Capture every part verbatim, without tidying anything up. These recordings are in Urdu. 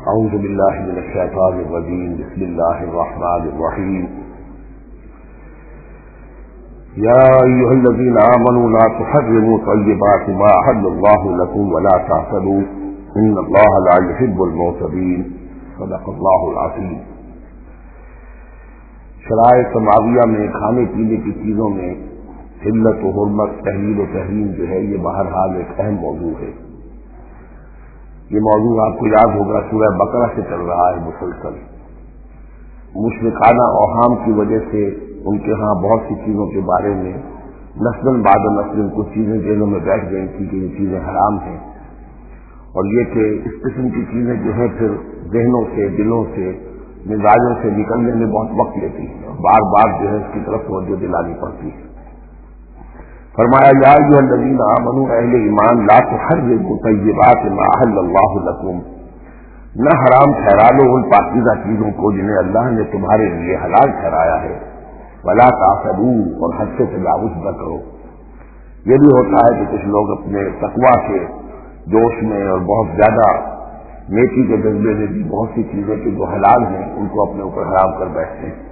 اعوذ باللہ من الشیطان الرجیم بسم اللہ الرحمن الرحیم یا ایھا الذین آمنوا لا تحرموا طیبات ما احل اللہ لکم ولا تعتدوا ان اللہ لا يحب المعتدین صدق اللہ العظیم۔ شرائع سماویہ میں کھانے پینے کی چیزوں میں حلت و حرمت، تحلیل و تحریم جو ہے یہ بہرحال ایک اہم موضوع ہے۔ یہ موضوع آپ کو یاد ہوگا سورہ بقرہ سے چل رہا ہے مسلسل۔ مشرکانہ اوہام کی وجہ سے ان کے ہاں بہت سی چیزوں کے بارے میں نسل بعد نسل کچھ چیزیں ذہنوں میں بیٹھ گئی تھی کہ یہ چیزیں حرام ہیں، اور یہ کہ اس قسم کی چیزیں جو ہیں پھر ذہنوں سے، دلوں سے، مزاجوں سے نکلنے میں بہت وقت لیتی ہیں اور بار بار جو ہے اس کی طرف توجہ دلانی پڑتی ہے۔ فرمایا یا ایھا الذین آمنوا، اہل ایمان، لا تحرموا طیبات ما احل اللہ لکم، نہ حرام ٹھہرا لو ان پاکیزہ چیزوں کو جنہیں اللہ نے تمہارے لیے حلال ٹھہرایا ہے، ولا تعتدوا، اور حد سے تجاوز نہ کرو۔ یہ بھی ہوتا ہے کہ کچھ لوگ اپنے تقویٰ کے جوش میں اور بہت زیادہ نیکی کے جذبے میں بھی بہت سی چیزیں کہ جو حلال ہیں ان کو اپنے اوپر حرام کر بیٹھتے ہیں۔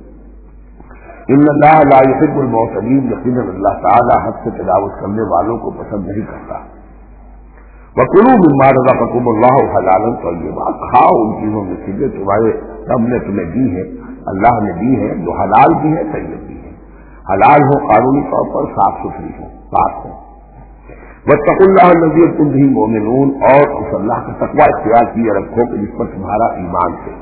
ان اللہ لا يحب المعتدین، یقیناً اللہ تعالیٰ حد سے تجاوز کرنے والوں کو پسند نہیں کرتا۔ وَكُلُوا مِمَّا رَزَقَكُمُ اللَّهُ حَلَالًا طَيِّبًا، کھاؤ ان چیزوں میں سے جو تمہارے رب نے تمہیں دی ہے، اللہ نے دی ہے، جو حلال بھی ہے، طیب بھی ہے۔ حلال ہو قانونی طور پر، صاف ستھری ہو، پاک ہو۔ وَاتَّقُوا اللَّهَ الَّذِي أَنتُم بِهِ مُؤْمِنُونَ، اور اس اللہ کا تقویٰ اختیار کیے رکھو کہ جس پر تمہارا ایمان ہے۔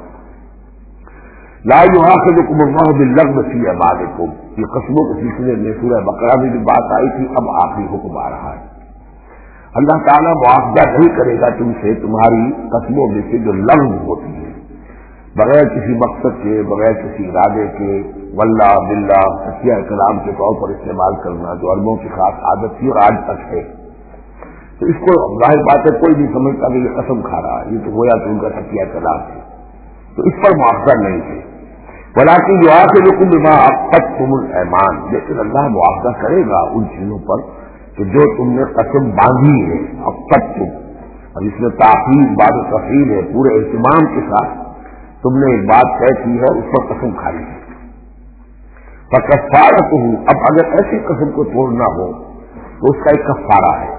لا یؤاخذکم اللہ باللغو فی ایمانکم، یہ قسموں کے سلسلے میں سورہ بقرہ میں بھی بات آئی تھی، اب آخری حکم آ رہا ہے۔ اللہ تعالیٰ مواخذہ نہیں کرے گا تم سے تمہاری قسموں میں سے جو لغو ہوتی ہے، بغیر کسی مقصد کے، بغیر کسی ارادے کے، واللہ باللہ تکیہ کلام کے طور پر استعمال کرنا جو عربوں کی خاص عادت تھی اور آج تک ہے۔ تو اس کو ظاہر بات ہے کوئی نہیں سمجھتا کہ یہ قسم کھا رہا ہے، یہ تو گویا کہ ان کا تکیہ کلام ہے، تو اس پر مواخذہ نہیں ہے۔ ولیکن یؤاخذکم بما عقدتم الایمان، لیکن اللہ مواخذہ کرے گا ان چیزوں پر کہ جو تم نے قسم باندھی ہے، عقدتم، اور اس میں تاخیر بعد تفصیل ہے، پورے اہتمام کے ساتھ تم نے ایک بات طے کی ہے اور اس پر قسم کھائی ہے۔ فکفارتہ، اب اگر ایسی قسم کو توڑنا ہو تو اس کا ایک کفارہ ہے۔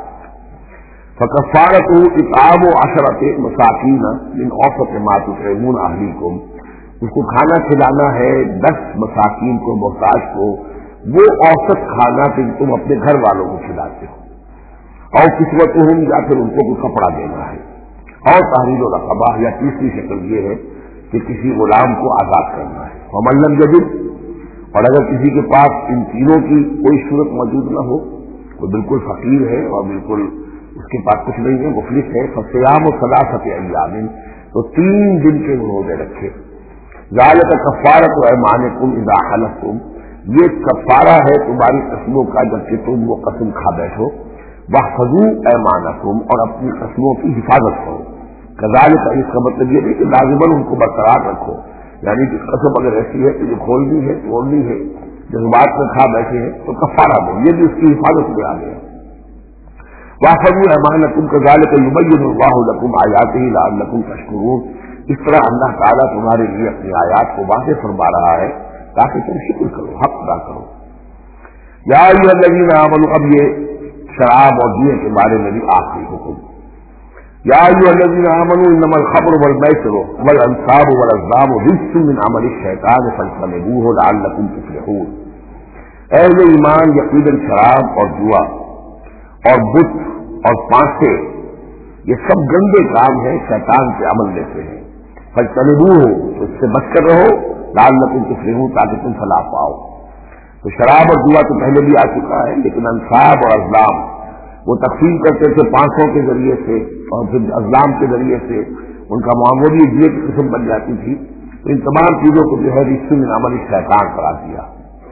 فکفارتہ اطعام عشرۃ مساکین من اوسط ما تطعمون اہلیکم، اس کو کھانا کھلانا ہے دس مساکین کو، محتاج کو، وہ اوسط کھانا کہ تم اپنے گھر والوں کو کھلاتے ہو، اور کسوتہم، یا پھر ان کو کوئی کپڑا دینا ہے، اور تحریر رقبہ، یا تیسری شکل یہ ہے کہ کسی غلام کو آزاد کرنا ہے۔ ومن لم یجد، اور اگر کسی کے پاس ان تینوں کی کوئی صورت موجود نہ ہو، وہ بالکل فقیر ہے اور بالکل اس کے پاس کچھ نہیں ہے، مفلس ہے، فصیام ثلاثۃ ایام، تو تین دن کے روزے رکھے۔ ذالک کفارۃ ایمانکم اذا حلفتم، یہ کفارہ ہے تمہاری قسموں کا جبکہ تم وہ قسم کھا بیٹھو۔ واحفظوا ایمانکم، اور اپنی قسموں کی حفاظت کرو۔ کذالک، اس کا مطلب یہ نہیں کہ لازماً ان کو برقرار رکھو، یعنی کہ قسم اگر ایسی ہے کہ یہ کھولنی ہے، توڑنی ہے، جذبات میں کھا بیٹھے ہیں تو کفارہ دو، یہ بھی اس کی حفاظت میں آ گیا۔ واحفظوا ایمانکم کذالک یبین اللہ لکم آیاتہ لعلکم تشکرون، اس طرح اللہ تعالیٰ تمہارے لیے اپنی آیات کو واضح فرما رہا ہے تاکہ تم شکر کرو، حق ادا کرو۔ یا ایھا الذین آمنوا، اب یہ شراب اور دیے کے بارے میں بھی آخری حکم۔ یا ایھا الذین آمنوا انما الخمر والمیسر والانصاب والازلام رجس من عمل الشیطان فاجتنبوہ لعلکم تفلحون، اہل ایمان، یقیناً شراب اور جوا اور بت اور پانسے یہ سب گندے کام ہیں، شیطان کے عمل میں سے ہیں۔ فاجتنبوہ، تو اس سے بچ کر رہو، لعلکم تفلحون، تاکہ تم فلاح پاؤ۔ تو شراب اور جوا تو پہلے بھی آ چکا ہے، لیکن انصاب اور ازلام وہ تقسیم کرتے تھے پانسوں کے ذریعے سے اور پھر ازلام کے ذریعے سے، ان کا معمولی دیے کی قسم بن جاتی تھی۔ تو ان تمام چیزوں کو جو ہے رجس من عمل الشیطان قرار دیا۔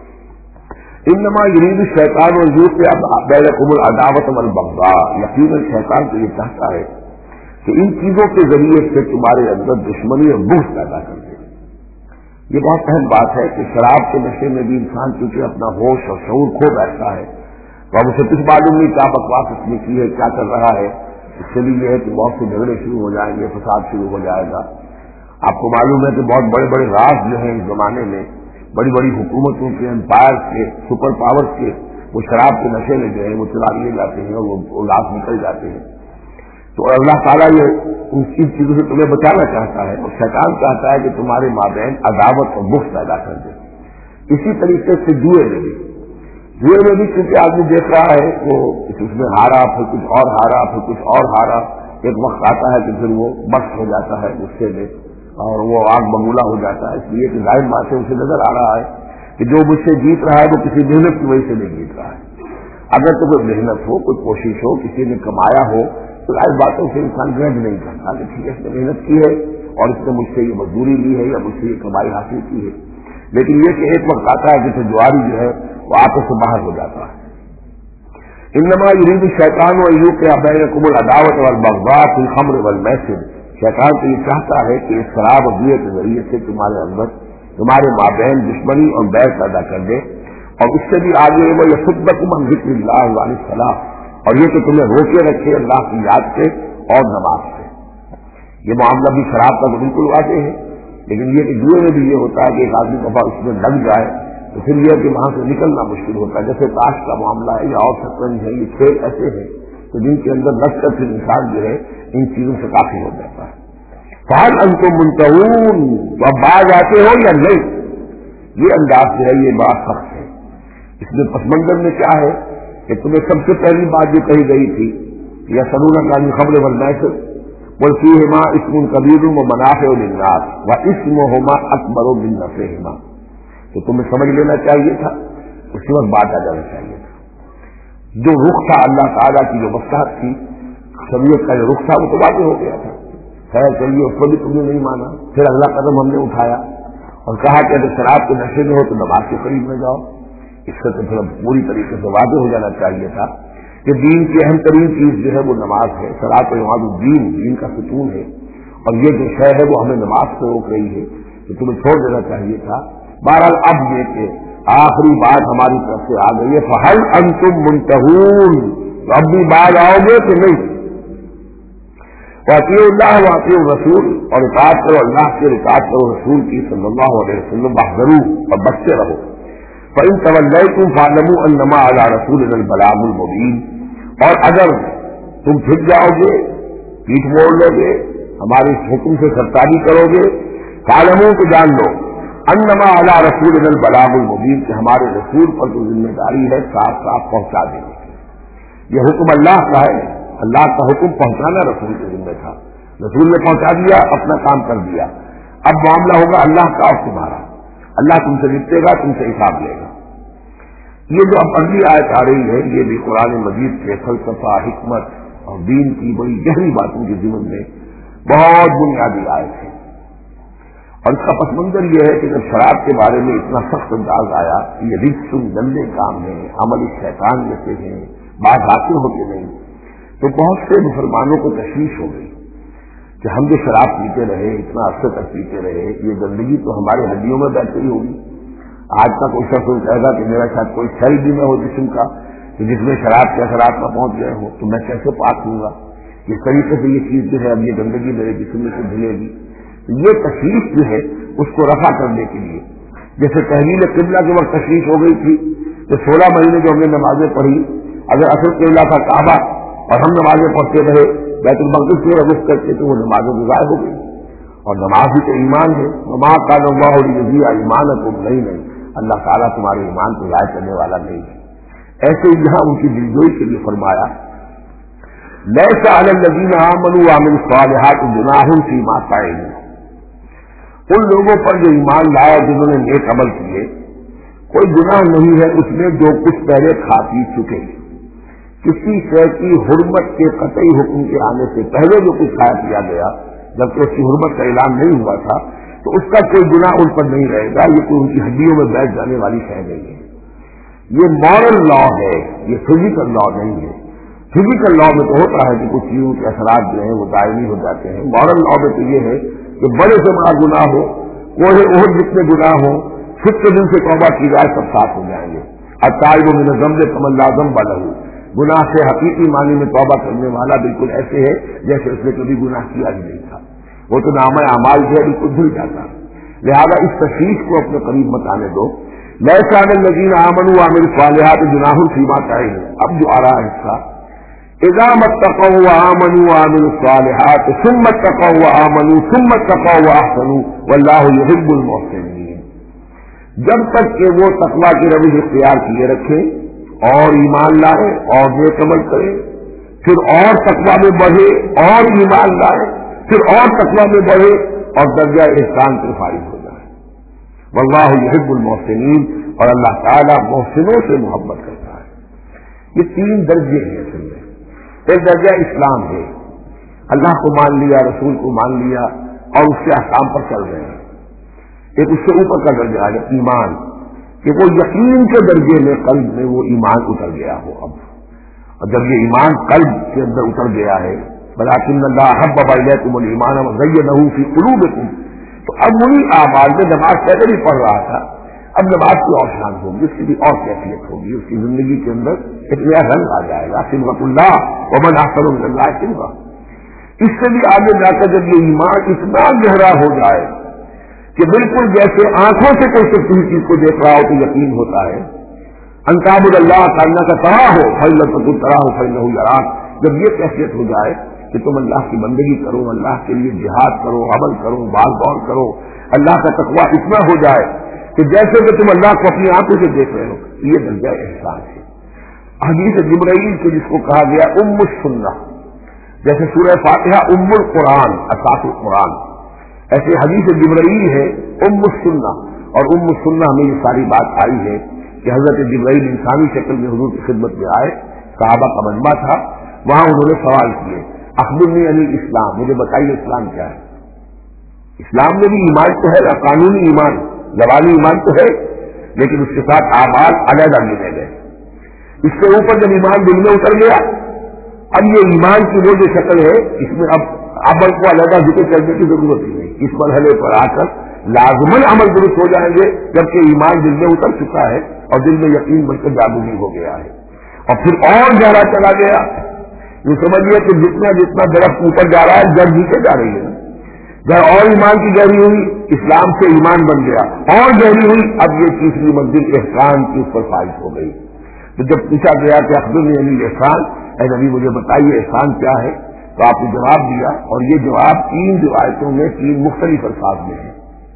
انما یرید الشیطان ان بینکم العداوۃ والبغضاء، یقیناً شیطان تو یہ چاہتا ہے کہ ان چیزوں کے ذریعے سے تمہارے اندر دشمنی اور بغض پیدا کر دے۔ یہ بہت اہم بات ہے کہ شراب کے نشے میں بھی انسان چونکہ اپنا ہوش اور شعور کھو بیٹھتا ہے، تو اب اسے کچھ معلوم نہیں کیا بکواس اس نے کی ہے، کیا کر رہا ہے، اس سے بھی یہ ہے کہ بہت سے جھگڑے شروع ہو جائیں گے، فساد شروع ہو جائے گا۔ آپ کو معلوم ہے کہ بہت بڑے بڑے راز جو ہیں اس زمانے میں، بڑی بڑی حکومتوں کے، امپائر کے، سپر پاورز کے، وہ شراب کے نشے میں جو ہے وہ چلا لیے جاتے ہیں اور وہ لاش نکل جاتے ہیں۔ تو اللہ تعالیٰ یہ ان چیزوں سے تمہیں بچانا چاہتا ہے، اور شیطان چاہتا ہے کہ تمہارے مابین عداوت اور بغض پیدا کر دے۔ اسی طریقے سے جوئے میں بھی جوئے میں بھی کیونکہ آدمی دیکھ رہا ہے وہ اس میں ہارا، پھر کچھ اور ہارا، پھر کچھ اور ہارا، ایک وقت آتا ہے کہ پھر وہ مست ہو جاتا ہے غصے میں اور وہ آگ بگولا ہو جاتا ہے، اس لیے کہ ظاہر بات سے اسے نظر آ رہا ہے کہ جو مجھ سے جیت رہا ہے وہ کسی محنت کی وجہ سے نہیں جیت رہا ہے۔ اگر تو کوئی محنت ہو، کوئی کوشش ہو، کسی نے کمایا ہو تو ظاہر باتوں سے انسان گرج نہیں کرتا کہ ٹھیک ہے اس نے محنت کی ہے اور اس نے مجھ سے یہ مزدوری لی ہے یا مجھ سے یہ کمائی حاصل کی ہے۔ لیکن یہ کہ ایک وقت آتا ہے جسے جواری جو ہے وہ آپس سے باہر ہو جاتا ہے۔ انما یرید الشیطان ان یوقع بینکم العداوۃ والبغضاء فی الخمر والمیسر، شیطان تو یہ چاہتا ہے کہ اس شراب اور جوئے کے ذریعے سے تمہارے اندر، تمہارے مابین دشمنی اور بیع پیدا کر دے، اور اس سے بھی آگے وہ یصدکم عن ذکر اللہ وعن الصلاۃ، اور یہ کہ تمہیں روکے رکھے اللہ کی یاد سے اور نماز سے۔ یہ معاملہ بھی شراب کا تو بالکل واضح ہے، لیکن یہ کہ جوئے میں بھی یہ ہوتا ہے کہ ایک آدمی دفعہ اس میں لگ جائے تو پھر یہ کہ وہاں سے نکلنا مشکل ہوتا ہے۔ جیسے تاش کا معاملہ ہے یا اور شطرنج ہے، یہ کھیل ایسے ہیں کہ جن کے اندر لگ کر پھر انسان جو ہے ان چیزوں سے کافی ہو جاتا ہے۔ فہل انتم منتہون، تو اب باز آتے ہو یا نہیں؟ یہ انداز جو ہے یہ بات سخت ہے۔ اس میں پس منظر میں کیا ہے کہ تمہیں سب سے پہلی بات جو کہی گئی تھی یا سنونک عن الخمر والمیسر قل فیہما اسم کبیر ومنافع للناس واسمہما اکبر من نفعہما، تو تمہیں سمجھ لینا چاہیے تھا، اس کے بعد بات آ جانا چاہیے تھا۔ جو رخ تھا اللہ تعالیٰ کی جو مصلحت تھی، شریعت کا جو رخ تھا وہ تو واضح ہو گیا تھا۔ خیر چلیے اس کو بھی تم نے نہیں مانا، پھر اگلا قدم ہم نے اٹھایا اور کہا کہ اگر شراب کے نشے میں ہو تو نماز کے قریب میں جاؤ۔ اس سے تو پھر پوری طریقے سے واضح ہو جانا چاہیے تھا کہ دین کی اہم ترین چیز جو ہے وہ نماز ہے، صلاۃ و عماد الدین، دین کا ستون ہے، اور یہ جو شے ہے وہ ہمیں نماز سے روک رہی ہے، تو تمہیں چھوڑ دینا چاہیے تھا۔ بہرحال اب یہ کہ آخری بات ہماری طرف سے آ گئی ہے، فہل انتم منتہون، تو اب بھی باز آؤ گے کہ نہیں؟ واطیعوا اللہ واطیعوا الرسول، اور اطاعت کرو اللہ کی اور اطاعت کرو رسول کی صلی اللہ علیہ وسلم، واحذروا، اور بچتے رہو۔ فإن توليتم فاعلموا انما على رسولنا البلاغ المبین، اور اگر تم پھر جاؤ گے، پیٹھ موڑ لو گے، ہمارے اس حکم سے سرتابی کرو گے، فاعلموا کہ جان لو انما علی رسولنا البلاغ المبین، کہ ہمارے رسول پر جو ذمہ داری ہے صاف صاف پہنچا دینے کی۔ یہ حکم اللہ کا ہے، اللہ کا حکم پہنچانا رسول کے ذمہ تھا، رسول نے پہنچا دیا، اپنا کام کر دیا۔ اب معاملہ ہوگا اللہ کا اور تمہارا، اللہ تم سے نپٹے گا، تم سے حساب لے گا۔ یہ جو اب اگلی آیت آ رہی ہے یہ بھی قرآن مجید کے فلسفہ، حکمت اور دین کی بڑی گہری باتوں کے ضمن میں بہت بنیادی آیت ہے، اور اس کا پس منظر یہ ہے کہ جب شراب کے بارے میں اتنا سخت انداز آیا کہ یہ رجس گندے کام ہے، عمل شیطان میں سے ہیں، بات حاصل ہوتے نہیں، تو بہت سے مسلمانوں کو تشویش ہو گئی کہ ہم جو شراب پیتے رہے، اتنا عرصے تک پیتے رہے، یہ گندگی تو ہمارے ہڈیوں میں بیٹھ گئی ہوگی۔ آج کا کوئی شخص کہے گا کہ میرا شاید کوئی سیل بھی نہ ہو جسم کا کہ جس میں شراب کے اثرات نہ پہنچ گئے ہوں، تو میں کیسے پاک ہوں گا؟ اس طریقے سے یہ چیز جو ہے اب یہ گندگی میرے جسم میں سے دھلے گی۔ یہ تشویش جو ہے اس کو رفع کرنے کے لیے، جیسے تحلیل قبلہ کے وقت تشویش ہو گئی تھی کہ سولہ مہینے جو ہم نے نمازیں پڑھی، اگر اصل قبلہ کا کعبہ اور ہم نمازیں پڑھتے رہے بیت المقدس کی رخ کرتے تو وہ نمازیں ضائع ہو گئی، اور نماز بھی تو ایمان ہے۔ وما کان اللہ لیضیع ایمانکم، نہیں نہیں اللہ تعالیٰ تمہارے ایمان کو ضائع کرنے والا نہیں ہے۔ ایسے ہی یہاں ان کی دلجوئی کے لیے فرمایا لیس علی الذین آمنوا وعملوا الصالحات جناح فیما طعموا، ان لوگوں پر جو ایمان لایا جنہوں نے نیک عمل کیے کوئی گناہ نہیں ہے اس میں جو کچھ پہلے کھا پی چکے۔ کسی شے کی حرمت کے قطعی حکم کے آنے سے پہلے جو کچھ کھایا پیا گیا جبکہ اس کی حرمت کا اعلان نہیں ہوا تھا تو اس کا کوئی گناہ ان پر نہیں رہے گا، یہ کوئی ان کی ہڈیوں میں بیٹھ جانے والی شے نہیں ہے۔ یہ مورل لا ہے، یہ فزیکل لا نہیں ہے۔ فزیکل لا میں تو ہوتا ہے کہ کچھ چیزوں کے اثرات جو ہیں وہ دائمی ہو جاتے ہیں، مورل لا میں تو یہ ہے کہ بڑے سے بڑا گناہ ہو، کوئی اور جتنے گناہ ہو، خود کے دن سے توبہ کی جائے سب صاف ہو جائیں گے۔ التائب من الذنب کمن لا ذنب لہ، گناہ سے حقیقی معنی میں توبہ کرنے والا بالکل ایسے ہے جیسے اس نے کبھی گناہ کیا ہی نہیں تھا. وہ تو نامہ اعمال جو ہے بالکل دھل جاتا. لہذا اس تشریح کو اپنے قریب مت آنے دو. لیس علی الذین آمنوا وعملوا الصالحات جناح فیما طعموا. اب جو آ رہا ہے حصہ اذا اتقوا وآمنوا وعملوا الصالحات ثم اتقوا وآمنوا ثم اتقوا واحسنوا واللہ یحب المحسنین. جب تک کہ وہ تقویٰ کی روش اختیار کیے رکھے اور ایمان لائے اور نیک عمل کرے، پھر اور تقویٰ میں بڑھے اور ایمان لائے، پھر اور تقویٰ میں بڑھے اور درجہ احسان پر فائز ہو جائے. واللہ یحب المحسنین، اور اللہ تعالیٰ محسنوں سے محبت کرتا ہے. یہ تین درجے ہیں اصل میں. ایک درجہ اسلام ہے، اللہ کو مان لیا، رسول کو مان لیا اور اس کے احکام پر چل رہے ہیں. ایک اس سے اوپر کا درجہ ہے ایمان، کہ وہ یقین کے درجے میں قلب میں وہ ایمان اتر گیا ہو. اب اور جب یہ ایمان قلب کے اندر اتر گیا ہے، ولکن اللہ حبب الیکم الایمان وزینہ فی قلوبکم، تو اب وہی اعمال میں نماز پہلے بھی پڑھ رہا تھا، اب نماز کی اور شان ہوگی، اس کی بھی اور کیفیت ہوگی، اس کی زندگی کے اندر ایک نیا رنگ آ جائے گا. صبغۃ اللہ ومن احسن من اللہ صبغہ. اس سے بھی آگے جا کر جب یہ ایمان اتنا گہرا ہو جائے کہ بالکل جیسے آنکھوں سے کوئی کسی چیز کو دیکھ رہا ہو تو یقین ہوتا ہے. ان تعبد اللہ کاننا کا طرح ہو فإن تکن تراہ فإنہ یراک. جب یہ کیفیت ہو جائے کہ تم اللہ کی بندگی کرو، اللہ کے لیے جہاد کرو، عمل کرو، بال بال کرو، اللہ کا تقویٰ اتنا ہو جائے کہ جیسے کہ تم اللہ کو اپنی آنکھوں سے دیکھ رہے ہو، یہ درجہ احسان ہے. حدیث جبرائیل کے جس کو کہا گیا ام السنہ، جیسے سورہ فاتحہ ام القرآن اساس القرآن، ایسے حدیث جبرائیل ہے ام السنہ. اور ام السنہ میں یہ ساری بات آئی ہے کہ حضرت جبرائیل انسانی شکل میں حضور کی خدمت میں آئے، صحابہ کا مجمع تھا، وہاں انہوں نے سوال کیے اخبرنی عن الاسلام، مجھے بتائیے اسلام کیا ہے. اسلام میں بھی ایمان تو ہے، قانونی ایمان، زبانی ایمان تو ہے، لیکن اس کے ساتھ اعمال علیحدہ ملے گئے. اس کے اوپر جب ایمان دل میں اتر گیا، اب یہ ایمان کی وہ جو شکل ہے، اس میں اب عمل کو علیحدہ ذکر کرنے کی ضرورت ہی نہیں. اس مرحلے پر آ کر لازماً عمل درست ہو جائیں گے جبکہ ایمان دل میں اتر چکا ہے اور دل میں یقین بن کر جاگونی ہو گیا ہے. اور پھر اور گہرا چلا گیا. یہ سمجھیے کہ جتنا جتنا درخت اوپر جا رہا ہے جڑ نیچے جا رہی ہے. جب اور ایمان کی گہری ہوئی، اسلام سے ایمان بن گیا، اور گہری ہوئی، اب یہ تیسری منزل احسان کی اس پر فائز ہو گئی. تو جب پوچھا گیا کہ اخبرنی عن الاحسان، اے نبی مجھے بتائیے احسان کیا ہے، تو آپ نے جواب دیا. اور یہ جواب تین روایتوں میں تین مختلف الفاظ میں ہے.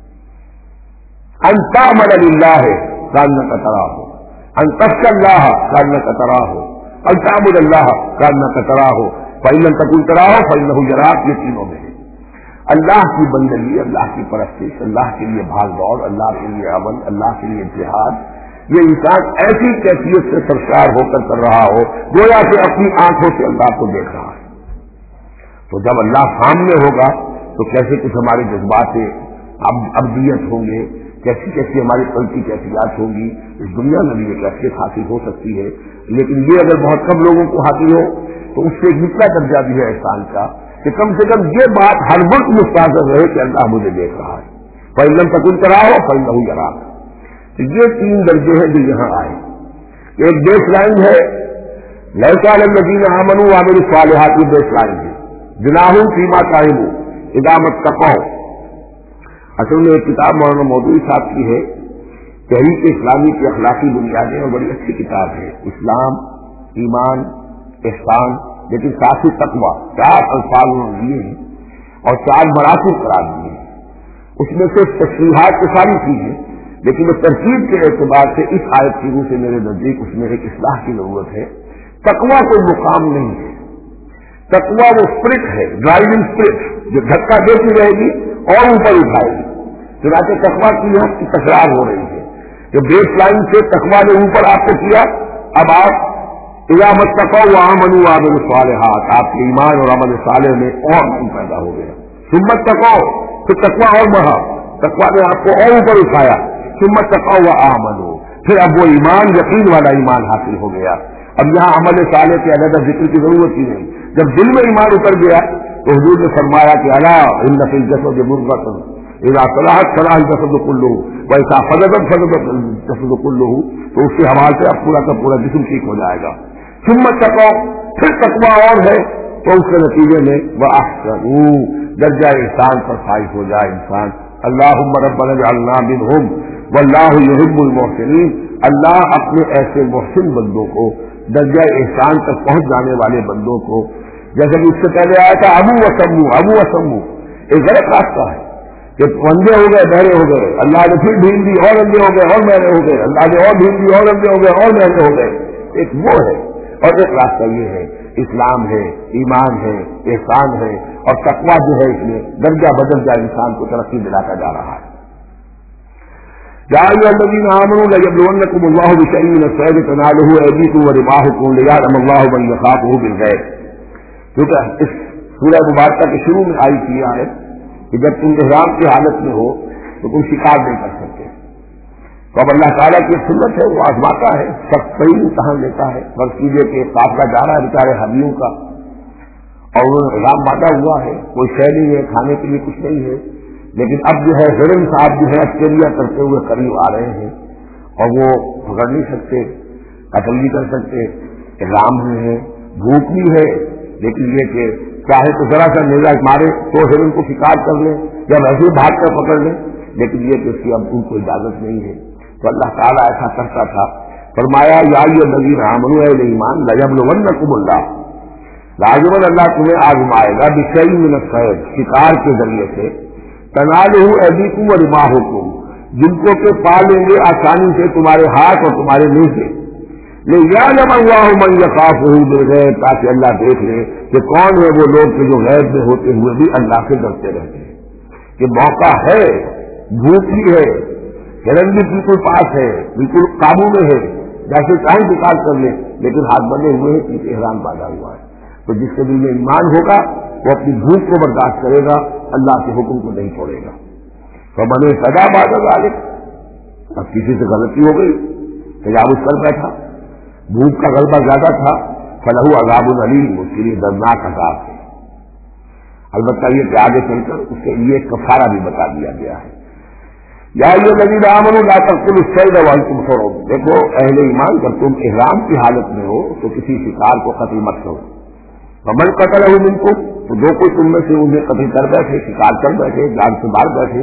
ان تعمل للہ کانک تراہ، ان تخشى اللہ کانک تراہ، ان تعبد اللہ کانک تراہ، فإن لم تکن تراہ فإنہ یراک. یہ تینوں میں ہے. اللہ کی بندگی، اللہ کی پرستش، اللہ کے لیے بھاگ دوڑ، اللہ کے لیے عمل، اللہ کے لیے جہاد، یہ انسان ایسی کیفیت سے سرشار ہو کر کر رہا ہو گویا کہ اپنی آنکھوں سے اللہ کو دیکھ رہا ہے. تو جب اللہ سامنے ہوگا تو کیسے کچھ ہمارے جذبات ابدیت ہوں گے، کیسی کیسی ہماری قلب کی کیفیات ہوں گی. اس دنیا میں بھی یہ کیفیت حاصل ہو سکتی ہے، لیکن یہ اگر بہت کم لوگوں کو حاصل ہو تو اس سے ایک نچلا درجہ بھی ہے احسان کا کہ کم سے کم یہ بات ہر وقت مستحضر رہے کہ اللہ مجھے دیکھ رہا ہے. فإن لم تکن تراہ فإنہ یراک. یہ تین درجے ہیں جو یہاں آئے. ایک بیس لائن ہے لیس علی الذین آمنوا وعملوا الصالحات، یہ بیس لائن ہے. جناح فیما طعموا اذا اتقوا. اصل میں ایک کتاب مولانا مودودی صاحب کی ہے، تحریک اسلامی کی اخلاقی بنیادیں، اور بڑی اچھی کتاب ہے. اسلام، ایمان، احسان، لیکن ساتھ ہی تقویٰ، چار الفاظ انہوں نے دیے ہیں اور چار مراتب قرار دیے ہیں. اس میں سے تشریحات تو ساری چیزیں، لیکن وہ ترتیب کے اعتبار سے اس آیت کی روح سے میرے نزدیک اس میں ایک اصلاح کی ضرورت ہے. تقویٰ کوئی مقام نہیں ہے. تقویٰ وہ اسپرٹ ہے، ڈرائیونگ اسپرٹ جو دھکا دیتی رہے گی اور اوپر اٹھائے گی. چنانچہ تقویٰ کی یہاں کی تکرار ہو رہی ہے کہ بیس لائن سے تقویٰ نے اوپر آپ کو کیا، اب آپ اذا اتقوا وآمنوا وعملوا الصالحات، آپ کے ایمان اور عمل صالح میں اور نہیں پیدا ہو گیا. ثم اتقوا، پھر تقویٰ اور بڑھا، تقویٰ نے آپ کو اور اوپر اٹھایا. ثم اتقوا وآمنوا، پھر اب وہ ایمان یقین والا ایمان حاصل ہو گیا. اب یہاں عمل صالح کے علیحدہ ذکر کی ضرورت ہی نہیں. جب دل میں ایمان اتر گیا تو حضور نے فرمایا کہ الا ان فی الجسد مضغۃ اذا صلحت صلح الجسد كله واذا فسدت فسد الجسد كله، تو اس کے حوالے سے اب پورا کا پورا جسم ٹھیک ہو جائے گا. ثم تقوا، پھر تقویٰ اور ہے تو اس کے نتیجے میں وَأَحْسَنُوا، درجہ احسان پر فائز ہو جائے انسان. اللہم ربنا اجعلنا منہم واللہ یحب المحسنین. اللہ اپنے ایسے محسن بندوں کو، درجہ احسان تک پہنچ جانے والے بندوں کو، جیسے کہ اس سے پہلے آیا تھا ابو وسمو ابو وسمو، ایک غلط راستہ ہے کہ اندھے ہو گئے بہرے ہو گئے، اللہ نے پھر ڈھیل دی اور اندھے ہو گئے اور بہرے ہو گئے، اللہ نے اور ڈھیل دی اور اندھے ہو گئے اور بہرے ہو گئے. ایک وہ ہے، اور ایک راستہ یہ ہے اسلام ہے، ایمان ہے، احسان ہے، اور تقویٰ جو ہے اس میں درجہ بدل جائے انسان کو ترقی دلاتا جا رہا ہے. یا ایھا الذین آمنوا لیبلونکم اللہ بشیء من الصید تنالہ ایدیکم ورماحکم لیعلم اللہ من یخافہ بالغیب. کیونکہ اس سورہ مبارکہ کے شروع میں آئی تھی ہے کہ جب تم احرام کی حالت میں ہو تو تم شکار نہیں کر سکتے. تو اب اللہ تعالیٰ کی سنت ہے، وہ آزماتا ہے، سخت صحیح امتحان لیتا ہے. فرض کیجیے کہ قافلہ جا رہا ہے بیچارے حاجیوں کا، اور انہوں نے احرام باندھا ہوا ہے، کوئی شے نہیں ہے، کھانے کے لیے کچھ نہیں ہے، لیکن اب جو ہے ہرن صاحب جو ہے آسٹریلیا کرتے ہوئے قریب آ رہے ہیں، اور وہ پکڑ نہیں سکتے، قتل نہیں کر سکتے، احرام میں ہے، بھوک بھی ہے، لیکن یہ کہ چاہے تو ذرا سا نیزہ مارے تو ہرن کو شکار کر لیں یا ویسے بھاگ کر پکڑ لیں، لیکن یہ کہ اس کی اب ان کو اجازت نہیں ہے. تو اللہ تعالیٰ ایسا کرتا تھا. فرمایا یا ایھا الذین آمنوا، اہل ایمان، لیبلونکم اللہ، لازماً اللہ تمہیں آزمائے گا بشیء من الصید، شکار کے ذریعے سے، تنالہ ایدیکم ورماحکم، جن کو کہ پا لیں گے آسانی سے تمہارے ہاتھ اور تمہارے منہ سے، لیعلم اللہ من یخافہ بالغیب، تاکہ اللہ دیکھ لے کہ کون ہے وہ لوگ کہ جو غیب میں ہوتے ہوئے بھی اللہ سے ڈرتے رہتے ہیں. کہ موقع ہے، بھوک بھی ہے، ہرن بھی بالکل پاس ہے، بالکل قابو میں ہے، جیسے چاہے شکار کر لے، لیکن ہاتھ بندے ہوئے ہیں کیونکہ احرام باندھا ہوا ہے. تو جس کے دل میں ایمان ہوگا وہ اپنی بھوک کو برداشت کرے گا، اللہ کے حکم کو نہیں چھوڑے گا. تو میں نے سزا بعد ذالک، اب کسی سے غلطی ہو گئی، تجاوز کر بیٹھا، بھوک کا غلبہ زیادہ تھا، فلہ عذاب علیم، اس کے لیے دردناک عذاب ہے. البتہ یہ کہ آگے چل کر اس کے لیے کفارہ بھی بتا دیا گیا ہے. یا ایھا الذین آمنوا لا تقتلوا الصید وانتم حرم، دیکھو اہل ایمان، جب تم احرام کی حالت میں ہو تو کسی شکار کو قتل مت کرو. فمن قتلہ منکم، تو جو کوئی تم میں سے انہیں قتل کر بیٹھے، شکار کر بیٹھے، جان سے مار بیٹھے،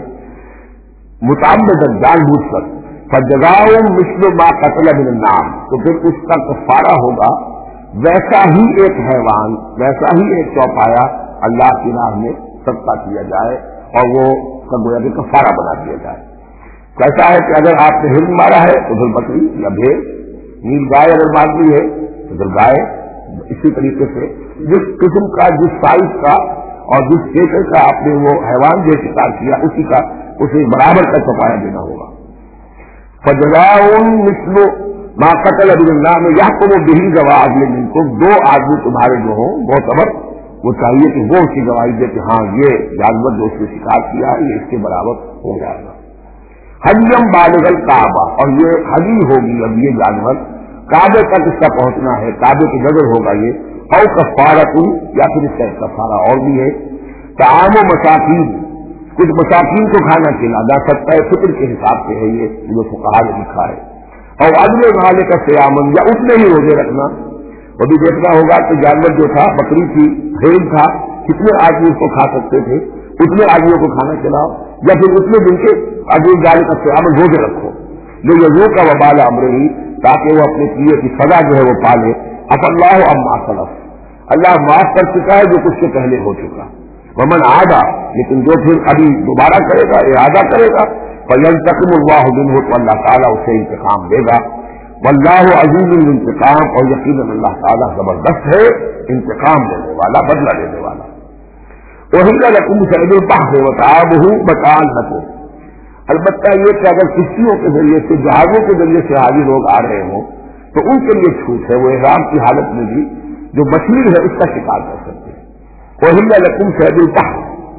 متعمداً جان بوجھ کر، فجزاء مثل ما قتل من النعم، تو پھر اس کا کفارہ ہوگا ویسا ہی ایک حیوان، ویسا ہی ایک چوپایا اللہ کی راہ میں صدقہ کیا جائے، اور وہ کا گویا کہ کفارہ بنا دیا جائے. کیسا ہے کہ اگر آپ نے ہرن مارا ہے تو پھر بکری یا بھیڑ، نیل گائے اگر مار دی ہے تو پھر گائے. اسی طریقے سے جس قسم کا، جس سائز کا اور جس شکل کا آپ نے وہ حیوان جو شکار کیا، اسی کا اسے برابر کا چپایا دینا ہوگا. فجزاء مثل ما قتل من النعم یحکم بہ ذوی عدل منکم، دو آدمی تمہارے جو ہوں معتبر، وہ چاہیے کہ وہ اس کی گواہی دے کہ ہاں یہ جانور جو اس نے شکار کیا ہے یہ اس کے برابر ہو جائے گا. حجم بالغ الکعبہ، اور یہ حجی ہوگی اب یہ جانور، کعبے تک اس کا پہنچنا ہے، کعبے کی نظر ہوگا یہ. او کفارۃ، یا پھر اس کا ایک کفارہ اور بھی ہے، طعام مساکین، کچھ مساکین کو کھانا کھلانا، سطح فطر کے حساب سے ہے یہ جو فقہا نے لکھا ہے. اور عدل والے کا صیامن، یا اتنے ہی روزے رکھنا. وہ بھی دیکھنا ہوگا کہ جانور جو تھا، بکری تھی، ہرن تھا، کتنے آدمی اس کو کھا سکتے تھے، اتنے آدمیوں کو کھانا کھلاؤ، یا پھر اتنے دن کے عدل والے کا صیامن روزے رکھو. جو یزو کا وبال امر ہی، تاکہ وہ اپنے کیے کی سزا جو ہے وہ پالے. اف اللہ عما سلف، اللہ معاف کر چکا ہے جو کچھ سے پہلے ہو چکا. ومن عادا، لیکن جو پھر ابھی دوبارہ کرے گا، ارادہ کرے گا، فینتقم اللہ منہ، تو اللہ تعالیٰ اسے انتقام دے گا. واللہ عزیز الانتقام، اور یقیناً اللہ تعالیٰ زبردست ہے، انتقام دینے والا، بدلہ دینے والا. احل لکم صید البحر وطعامہ متاعا لکم، البتہ یہ کہ اگر کشتیوں کے ذریعے سے، جہازوں کے ذریعے سے حاجی لوگ آ رہے ہوں تو ان کے لیے چھوٹ ہے، وہ احرام کی حالت میں بھی جو مچھلی ہے اس کا شکار کر سکتے ہیں. احل لکم صید البحر،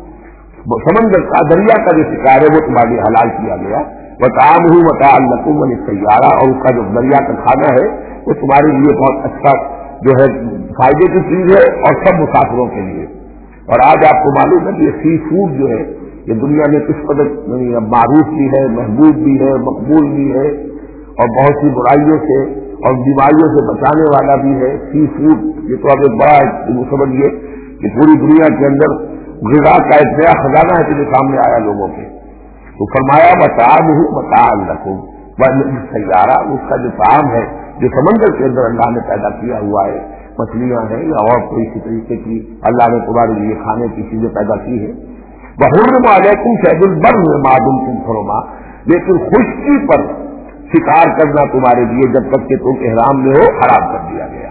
سمندر کا، دریا کا جو شکار ہے وہ تمہارے لیے حلال کیا گیا. وطعامہ متاعا لکم وللسیارہ، اور اس کا جو دریا کا کھانا ہے وہ تمہارے لیے بہت اچھا جو ہے فائدے کی چیز ہے، اور سب مسافروں کے لیے. اور آج آپ کو معلوم ہے کہ یہ سی فوڈ جو ہے یہ دنیا میں کس قدر معروف بھی ہے، محبوب بھی ہے، مقبول بھی ہے، اور بہت سی برائیوں سے اور بیماریوں سے بچانے والا بھی ہے. سی فوڈ یہ تو اب ایک بڑا سمجھیے کہ پوری دنیا کے اندر غذا کا ایک نیا خزانہ ہے جو سامنے آیا لوگوں کے. تو فرمایا متعام ہوں متعال رکھوں سیارہ اس کا جو طعام ہے جو سمندر کے اندر اللہ نے پیدا کیا ہوا ہے, مچھلیاں ہیں یا اور کوئی اسی طریقے کی اللہ نے تمہارے لیے کھانے کی چیزیں پیدا کی ہے. وحرم علیکم صید البر ما دمتم حرما, لیکن خشکی پر شکار کرنا تمہارے لیے جب تک کہ تم احرام میں ہو حرام کر دیا گیا.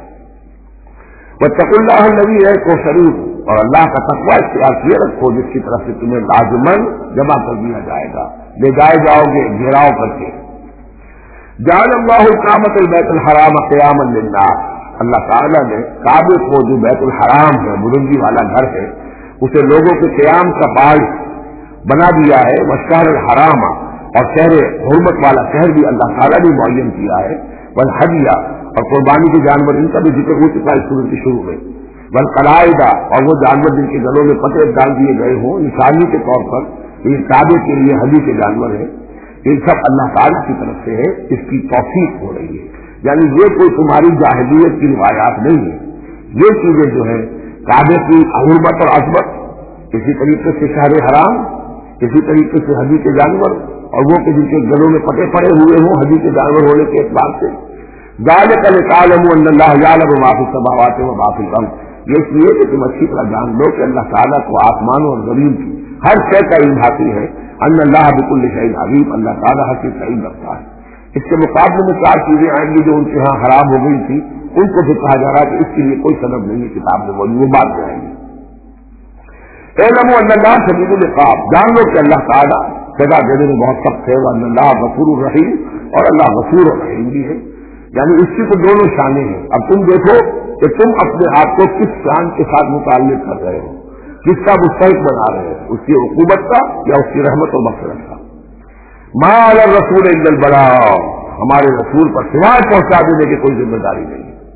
واتقوا اللہ الذی الیکم شریف, اور اللہ کا تقوی اختیار کیے رکھو جس کی طرف سے تمہیں لازمن جمع کر دیا جائے گا, لے جائے جاؤ گے گھیراؤ کر کے. جعل اللہ اقامت البیت الحرام قیاما للناس, اللہ تعالیٰ نے کعبے کو جو بیت الحرام ہے بلندی والا گھر ہے اسے لوگوں کے قیام کا باعث بنا دیا ہے. والشہر الحرام, اور شہر حرمت والا شہر بھی اللہ تعالیٰ نے معین کیا ہے. والہدیہ, اور قربانی کے جانور ان کا بھی ذکر ہو چکا ہے سورۃ کے شروع میں. والقلائد, اور وہ جانور جن کے گلوں میں پتے ڈال دیے گئے ہوں نشانی کے طور پر, یہ کعبے کے لیے ہدی کے جانور ہیں, یہ سب اللہ تعالیٰ کی طرف سے ہے. اس کی توفیق ہو رہی ہے, یعنی یہ کوئی تمہاری جاہلیت کی روایات نہیں ہے. یہ چیزیں جو ہے کعبے کی حرمت اور عظمت, اسی طریقے سے شہر حرام, اسی طریقے سے حجی کے جانور, اور وہ کہ جن کے گلوں میں پٹے پڑے ہوئے ہوں حجی کے جانور ہونے کے اعتبار سے. ذالک لتعلموا ان اللہ یعلم ما فی السماوات و ما فی الارض, یہ اس لیے کہ تم اچھی طرح جان لو کہ اللہ تعالیٰ کو آسمانوں اور زمین کی ہر شے کا علم حاصل ہے. ان اللہ بکل شیء علیم, اللہ تعالیٰ ہر چیز کا علم رکھتا ہے. اس کے مقابلے میں چار چیزیں آئیں گی جو ان کے ہاں حرام ہو گئی تھی, ان کو بھی کہا جا رہا ہے کہ اس کے لیے کوئی سبب نہیں ہے کتاب میں موجود, وہ بات میں آئیں گی. اعلموا ان اللہ شدید العقاب, جان لو کہ اللہ تعالیٰ سزا دینے میں بہت سخت ہے. وان اللہ غفور الرحیم, اور اللہ غفور الرحیم بھی ہے. یعنی اس کی تو دونوں شانیں ہیں. اب تم دیکھو کہ تم اپنے آپ کو کس شان کے ساتھ متعلق کر رہے ہو, کس کا مستحق بنا رہے ہیں, اس کی عقوبت کا یا اس کی رحمت اور مغفرت کا. ما علی الرسول الا البلاغ, ہمارے رسول پر سوائے پہنچا دینے کی کوئی ذمہ داری نہیں ہے,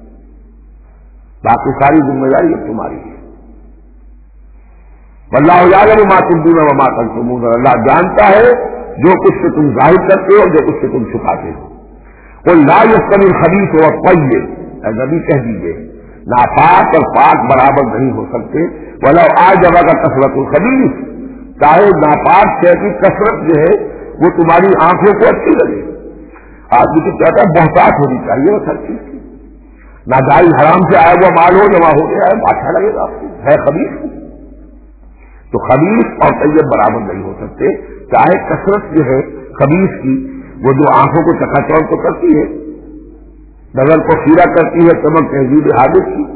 باقی ساری ذمہ داری اب تمہاری ہے. واللہ یعلم ما تبدون وما تکتمون, اللہ جانتا ہے جو کچھ سے تم ظاہر کرتے ہو اور جو کچھ سے تم چھپاتے ہو. قل لا یستوی الخبیث والطیب, اے نبی کہہ دیجیے ناپاک اور پاک برابر نہیں ہو سکتے. ولو اعجبک کثرت الخبیث, چاہے ناپاک شے کی کثرت جو ہے وہ تمہاری آنکھوں کو اچھی لگے. آدمی کو کہتا ہے بہتات ہونی چاہیے وہ ہر چیز کی, ناجائز حرام سے آیا ہوا مال ہو جمع ہو گیا ہے اچھا لگے گا آپ کو, ہے خبیث. تو خبیث اور طیب برابر نہیں ہو سکتے. چاہے کثرت جو ہے خبیث کی وہ جو آنکھوں کو چکا چوڑ تو کرتی ہے, نظر کو خیرہ کرتی ہے, چمک تہذیب حادث کی.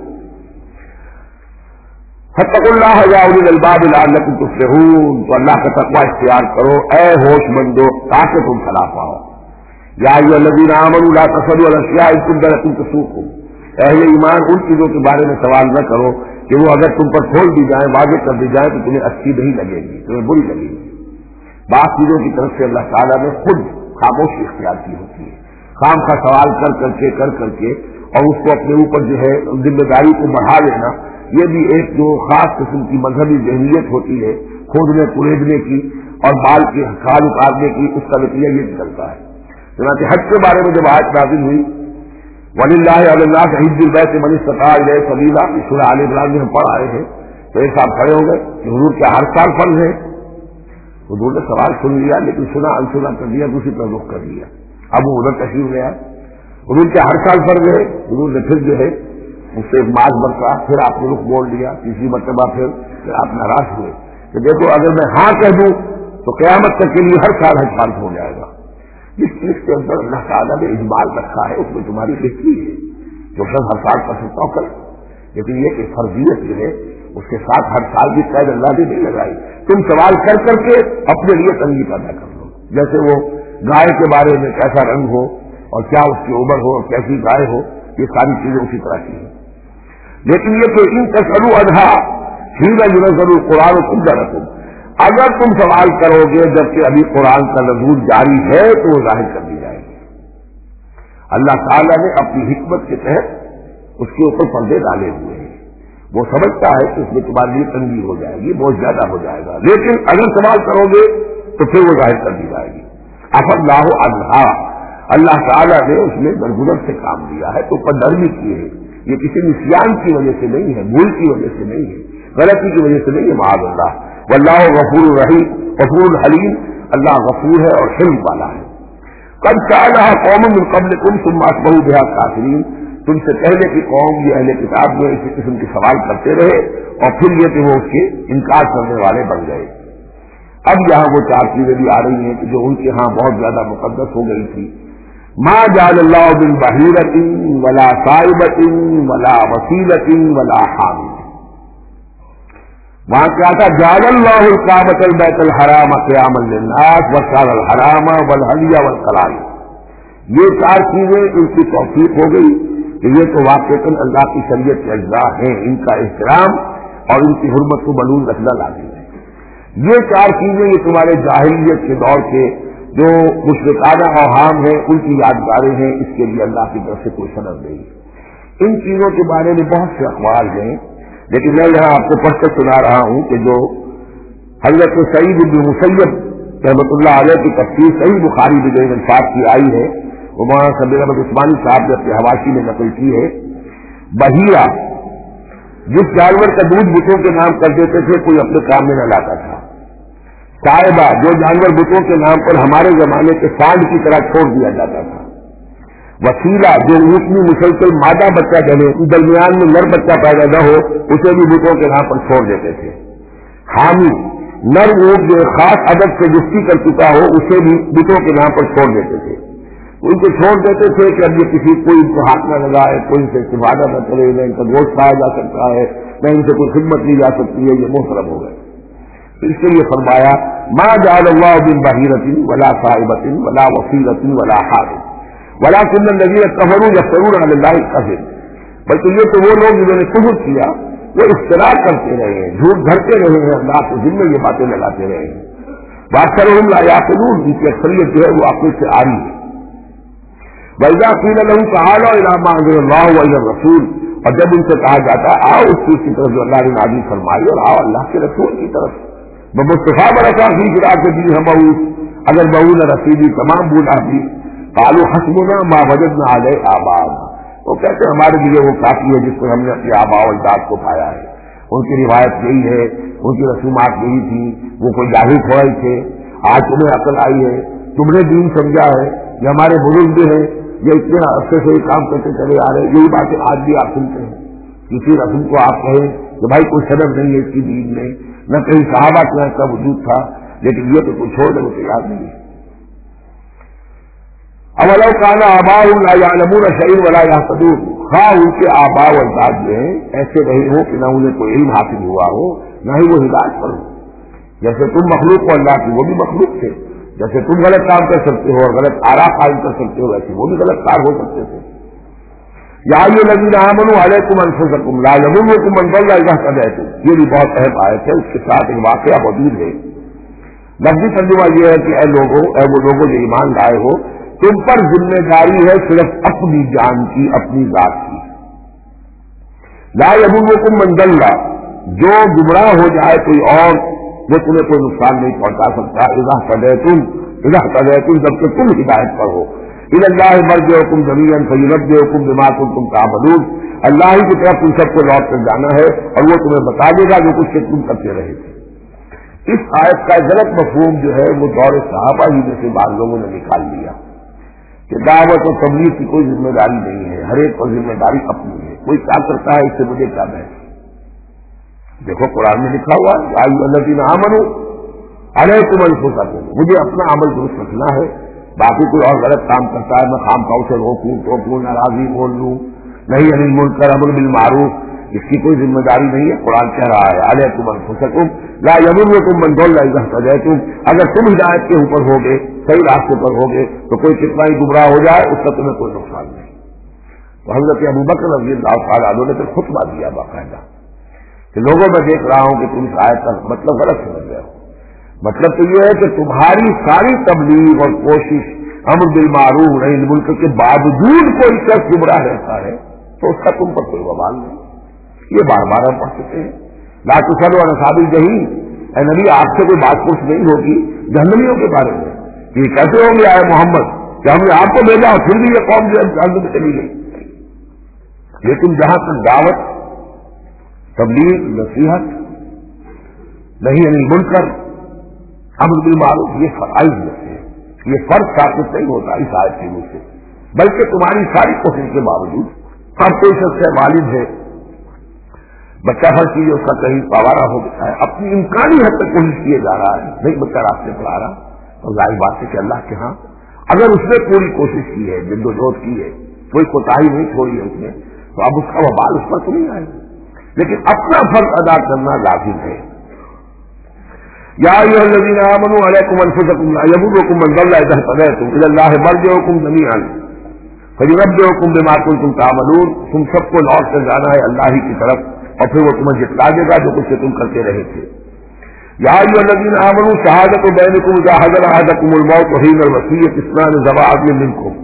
فاتقوا اللہ یا اولی الالباب لعلکم تفلحون, تو اللہ کا تقوی اختیار کرو اے ہوش مندو تاکہ تم فلاح پاؤ. یا ایھا الذین آمنوا لا تسألوا عن اشیاء ان تبد لکم تسؤکم, اہل ایمان ان چیزوں کے بارے میں سوال نہ کرو کہ وہ اگر تم پر کھول دی جائیں, واضح کر دی جائیں تو تمہیں اچھی نہیں لگے گی, تمہیں بری لگے گی. بعض چیزوں کی طرف سے اللہ تعالیٰ نے خود خاموشی اختیار کی ہوتی ہے, خام کا سوال کر کر کے کر کر کے اور اس کو اپنے اوپر جو ہے ذمہ داری کو بڑھا لینا, یہ بھی ایک جو خاص قسم کی مذہبی ذہنیت ہوتی ہے کھودنے کریدنے کی اور بال کی کھال اتارنے کی, اس کا نتیجہ یہ نکلتا ہے. چنانچہ حج کے بارے میں جب آیت نازل ہوئی وللہ علی الناس حج البیت من استطاع الیہ سبیلا, سورہ آل عمران میں ہم پڑھ آئے ہیں, تو ایک صاحب کھڑے ہو گئے کہ حضور کیا ہر سال فرض ہے؟ حضور نے سوال سن لیا لیکن سنا انسنا کر دیا, دوسری طرف رخ کر دیا. اب وہ ادھر تشریف لے آئے, حضور کیا ہر سال فرض ہے؟ حضور نے پھر جو ہے اس سے ماض برسا, پھر آپ نے رخ موڑ لیا, تیسری مرتبہ پھر پھر آپ ناراض ہوئے کہ دیکھو اگر میں ہاں کہہ دوں تو قیامت تک کے لیے ہر سال حج فرض ہو جائے گا. جس چیز کے اندر اللہ تعالیٰ نے اجمال رکھا ہے اس میں تمہاری بہتری ہے, جو شخص ہر سال کر سکتا ہو کر, لیکن یہ کہ فرضیت جو ہے اس کے ساتھ ہر سال کی قید اللہ نے نہیں لگائی. تم سوال کر کر کے اپنے لیے تنگی پیدا کر لو, جیسے وہ گائے کے بارے میں کیسا رنگ ہو اور کیا اس کی عمر ہو اور کیسی گائے ہو, یہ ساری چیزیں اسی طرح کی ہیں. لیکن یہ کہ ان تسألوا عنہا حین ينزل القرآن قدرکم, اگر تم سوال کرو گے جبکہ ابھی قرآن کا نزول جاری ہے تو وہ ظاہر کر دی جائے گی. اللہ تعالیٰ نے اپنی حکمت کے تحت اس کے اوپر پردے ڈالے ہوئے ہیں. وہ سمجھتا ہے کہ اس میں تمہارے لیے تنگی ہو جائے گی, بہت زیادہ ہو جائے گا, لیکن اگر سوال کرو گے تو پھر وہ ظاہر کر دی جائے گی. عفا اللہ عنہا, اللہ تعالیٰ نے اس میں درگزر سے کام لیا ہے، تو پر نرمی کی ہے، یہ کسی نسیان کی وجہ سے نہیں ہے، بھول کی وجہ سے نہیں ہے، غلطی کی وجہ سے نہیں ہے، معاذ اللہ۔ واللہ غفور رحیم غفور حلیم، اللہ غفور ہے اور حلم والا ہے۔ قد سألها قوم من قبلكم ثم أصبحوا بها كافرين، تم سے پہلے کی قوم یہ اہل کتاب جو اسی قسم کے سوال کرتے رہے اور پھر یہ کہ وہ اس کے انکار کرنے والے بن گئے۔ اب یہاں وہ چار چیزیں بھی آ رہی ہیں کہ جو ان کے ہاں بہت زیادہ مقدس ہو گئی تھی۔ ما جعل اللہ من بحیرۃ ولا صائبۃ ولا وسیلۃ ولا حام، وہاں کیا تھا؟ جعل اللہ الکعبۃ البیت الحرام قیاما للناس والشہر الحرام والہدی والقلائد، یہ چار چیزیں ان کی توفیق ہو گئی کہ یہ تو واقعتاً اللہ کی شریعت کے اجزاء ہیں، ان کا احترام اور ان کی حرمت کو بلوز رکھنا لازم ہے۔ یہ چار چیزیں یہ تمہارے جاہلیت کے دور کے جو مشرکانہ اوہام ہیں ان کی یادگاریں ہیں، اس کے لیے اللہ کی طرف سے کوئی سند نہیں۔ ان چیزوں کے بارے میں بہت سے اقوال ہیں، لیکن میں یہاں آپ کو پڑھ کر سنا رہا ہوں کہ جو حضرت سعید بن مسیب رحمۃ اللہ علیہ کی تفسیر صحیح بخاری میں جو الفاظ کی آئی ہے وہ مولانا سبیر احمد عثمانی صاحب نے اپنے حواشی میں نقل کی ہے۔ بحیرہ جس جانور کا دودھ بتوں کے نام کر دیتے تھے کوئی اپنے کام میں نہ لاتا تھا۔ صائبہ جو جانور بتوں کے نام پر ہمارے زمانے کے سانڈ کی طرح چھوڑ دیا جاتا تھا۔ وسیلہ جو اونٹ میں مسلسل مادہ بچہ جنے درمیان میں نر بچہ پیدا نہ ہو اسے بھی بتوں کے نام پر چھوڑ دیتے تھے۔ حامی نر اونٹ جو خاص ادب سے جستی کر چکا ہو اسے بھی بتوں کے نام پر چھوڑ دیتے تھے۔ ان کو چھوڑ دیتے تھے کہ اب یہ کسی کوئی ان کو ہاتھ نہ لگائے، کوئی ان سے استفادہ نہ کرے، نہ ان کا گوشت کھایا جا سکتا ہے، نہ ان سے کوئی خدمت لی جا سکتی ہے، یہ محترم ہو گئے۔ اس کے لیے فرمایا ما جعل اللہ من بحیرۃ ولا صائبۃ ولا وسیلۃ ولا حام ولکن الذین کفروا یفترون علی اللہ الکذب، بلکہ یہ تو وہ لوگ جنہوں نے کفر کیا وہ افتراء کرتے رہے ہیں، جھوٹ گھڑتے رہے ہیں، اللہ کے ذمے یہ باتیں لگاتے رہے ہیں۔ واکثرهم لا یعقلون، ان کی اکثریت جو ہے وہ عقل سے آری ہے۔ وَإِذَا قِيلَ لَهُمْ تَعَالَوْا إِلَىٰ مَا أَنزَلَ اللَّهُ وَإِلَى الرَّسُولِ، اور جب ان سے کہا جاتا ہے آؤ اس چیز کی طرف جو اللہ نے نازل فرمائی اور آؤ اللہ کے رسول کی طرف، بمصطفیٰ برکا فی فراق دی ہم اگر بہو نہ رسیدی تمام بولا بھی قالوا حسبنا ما وجدنا علیہ آباءنا، وہ کہتے ہیں ہمارے لیے وہ کافی ہے جس پر ہم نے اپنے آباء و اجداد کو پایا ہے، ان کی روایت یہی ہے، ان کی رسومات یہی تھی، وہ کوئی جاہل تھوڑے تھے، آج تمہیں عقل آئی ہے، تم نے دین سمجھا ہے، یہ ہمارے بزرگ بھی ہیں یہ اتنے عرصے سے یہ کام کرتے چلے آ رہے، یہی باتیں آج بھی آپ سنتے ہیں۔ کسی رسول کو آپ کہیں کہ بھائی کوئی سبب نہیں ہے اس کی دین میں، نہ کہیں صحابہ کا اس کا وجود تھا، لیکن یہ تو کچھ چھوڑ دے وہ تیار نہیں ہے۔ اولو کان آباؤہم لا یعلمون شیئا ولا یہتدون، خواہ ان کے آباء و اجداد جو ہیں ایسے رہے ہو کہ نہ انہیں کوئی علم حاصل ہوا ہو نہ ہی وہ ہدایت پر ہو، جیسے تم مخلوق ہو اللہ کی وہ بھی مخلوق تھے، جیسے تم غلط کام کر سکتے ہو اور غلط آراء قائم کر سکتے ہو ویسے وہ بھی غلط کار ہو سکتے تھے۔ یا ایھا الذین آمنوا علیکم انفسکم لا یضرکم من ضل اذا اهتدیتم، یہ بھی بہت اہم آیت ہے، اس کے ساتھ ایک واقعہ موجود ہے۔ لفظی ترجمہ یہ ہے کہ اے لوگوں، اے وہ لوگوں جو ایمان لائے ہو، تم پر ذمہ داری ہے صرف اپنی جان کی، اپنی ذات کی۔ لا یضرکم من ضل، جو گمراہ ہو جائے کوئی اور وہ تمہیں کوئی نقصان نہیں پہنچا سکتا، اذا اهتدیتم اذا اهتدیتم جبکہ تم ہدایت پر ہو۔ الی اللہ مرجعکم جمیعا فینبئکم بما کنتم تعملون، اللہ ہی کی طرف تم سب کو لوٹ کر جانا ہے اور وہ تمہیں بتا دے گا جو کچھ کہ تم کرتے رہے تھے۔ اس آیت کا غلط مفہوم جو ہے وہ دور صحابہ ہی میں سے بعض لوگوں نے نکال لیا کہ دعوت و تبلیغ کی کوئی ذمہ داری نہیں ہے، ہر ایک پر ذمہ داری اپنی ہے، کوئی کیا کرتا ہے اس سے مجھے کیا بحث۔ دیکھو قرآن میں لکھا ہوا ہے یا ایھا الذین آمنوا علیکم انفسکم، مجھے اپنا عمل درست رکھنا ہے، باقی کوئی اور غلط کام کرتا ہے میں خام خواہ سے روکوں ٹوکوں ناراضی بول لوں، نہیں عن المنکر امر بالمعروف، اس کی کوئی ذمہ داری نہیں ہے۔ قرآن کہہ رہا ہے علیکم انفسکم لا یضرکم من ضل اذا اهتدیتم، اگر تم ہدایت کے اوپر ہوگے، صحیح راستے پر ہوگے تو کوئی کتنا ہی گمراہ ہو جائے اس کا تمہیں کوئی نقصان نہیں۔ تو حضرت ابوبکر رضی اللہ تعالیٰ عنہ نے پھر خطبہ دیا باقاعدہ کہ لوگوں میں دیکھ رہا ہوں کہ تم اس آیت کا مطلب غلط سمجھ رہے ہو، مطلب تو یہ ہے کہ تمہاری ساری تبلیغ اور کوشش امر بالمعروف نہی عن المنکر کے باوجود کوئی شخص گمراہ رہتا ہے تو اس کا تم پر کوئی وبال نہیں، یہ بار بار ہم پڑھ چکے ہیں۔ لا تسألوا عن اصحاب الجحیم، اے نبی آپ سے کوئی بات پوچھ نہیں ہوگی جہنمیوں کے بارے میں کہ کیسے ہوں گے آئے محمد کہ ہم نے آپ کو بھیجا اور پھر بھی یہ قوم جو ہے جہنم میں چلی گئی. لیکن جہاں تک دعوت، تبلیغ، نصیحت، نہیں انل منکر، امر بالمعروف، یہ فرائض میں سے یہ فرض ثابت نہیں ہوتا اس آیت کی روح سے، بلکہ تمہاری ساری کوشش کے باوجود اب کوئی شخص ہے والد ہے، بچہ ہر چیز اس کا کہیں پاوارا ہو گیا ہے، اپنی امکانی حد تک کوشش کیے جا رہا ہے، نہیں بچہ راستے پر آ رہا، تو ظاہر بات ہے کہ اللہ کے ہاں اگر اس نے پوری کوشش کی ہے، جد و جہد کی ہے، کوئی کوتاہی نہیں چھوڑی ہے اس نے، تو اب اس کا وبال اس پر تو نہیں آئے گا، لیکن اپنا فرض ادا کرنا لازم ہے. یا ایھا الذین آمنوا علیکم انفسکم لا یضرکم من ضل اذا اهتدیتم الی اللہ مرجعکم جمیعا فینبئکم بما کنتم تعملون. تم سب کو لوٹ کر جانا ہے اللہ ہی کی طرف اور پھر وہ تمہیں جتلا دے گا جو کچھ تم کرتے رہے تھے. یا ایھا الذین آمنوا شہادۃ بینکم اذا حضر احدکم الموت حین الوصیۃ اثنان ذوی عدل منکم.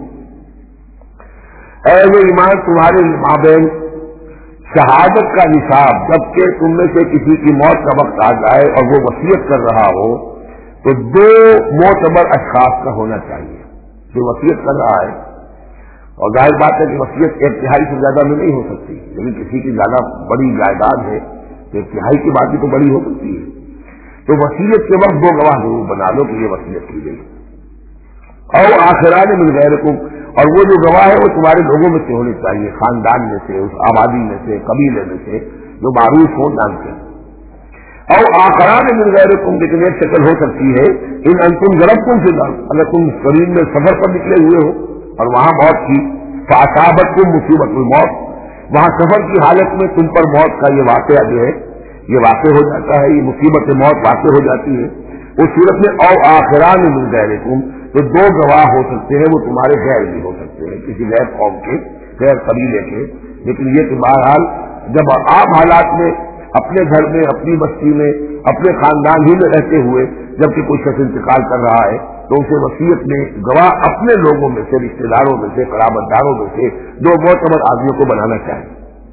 اے وہ ایمان تمہارے مابین شہادت کا نصاب، جبکہ تم میں سے کسی کی موت کا وقت آ جائے اور وہ وصیت کر رہا ہو تو دو معتبر اشخاص کا ہونا چاہیے جو وصیت کر رہا ہے. اور ظاہر بات ہے کہ وصیت ایک تہائی سے زیادہ میں نہیں ہو سکتی، لیکن کسی کی زیادہ بڑی جائیداد ہے تو ایک تہائی کی بات بھی تو بڑی ہو سکتی ہے. تو وصیت کے وقت دو گواہ ضرور بنا لو کہ یہ وصیت کی گئی. اور آخران من غیرکم، اور وہ جو گواہ ہے وہ تمہارے لوگوں میں سے ہونے چاہیے، خاندان میں سے، اس آبادی میں سے، قبیلے میں سے جو معروف ہو جانتے ہیں. اور آخران من غیرکم، لیکن ایک شکل ہو سکتی ہے ان انتم ضربتم فی الارض، اگر تم زمین میں سفر پر نکلے ہوئے ہو اور وہاں موت کی، فاصابتکم مصیبت الموت، وہاں سفر کی حالت میں تم پر موت کا یہ واقعہ جو ہے یہ واقع ہو جاتا ہے، یہ مصیبت موت واقع ہو جاتی ہے، اس صورت میں او آخران من غیرکم، تو دو گواہ ہو سکتے ہیں، وہ تمہارے غیر بھی ہو سکتے ہیں، کسی غیر قوم کے، غیر قبیلے کے. لیکن یہ کہ بہرحال جب عام حالات میں اپنے گھر میں، اپنی بستی میں، اپنے خاندان ہی میں رہتے ہوئے جبکہ کوئی شخص انتقال کر رہا ہے تو اسے وصیت میں گواہ اپنے لوگوں میں سے، رشتے داروں میں سے، قرابت داروں میں سے دو معتبر آدمیوں کو بنانا چاہیے.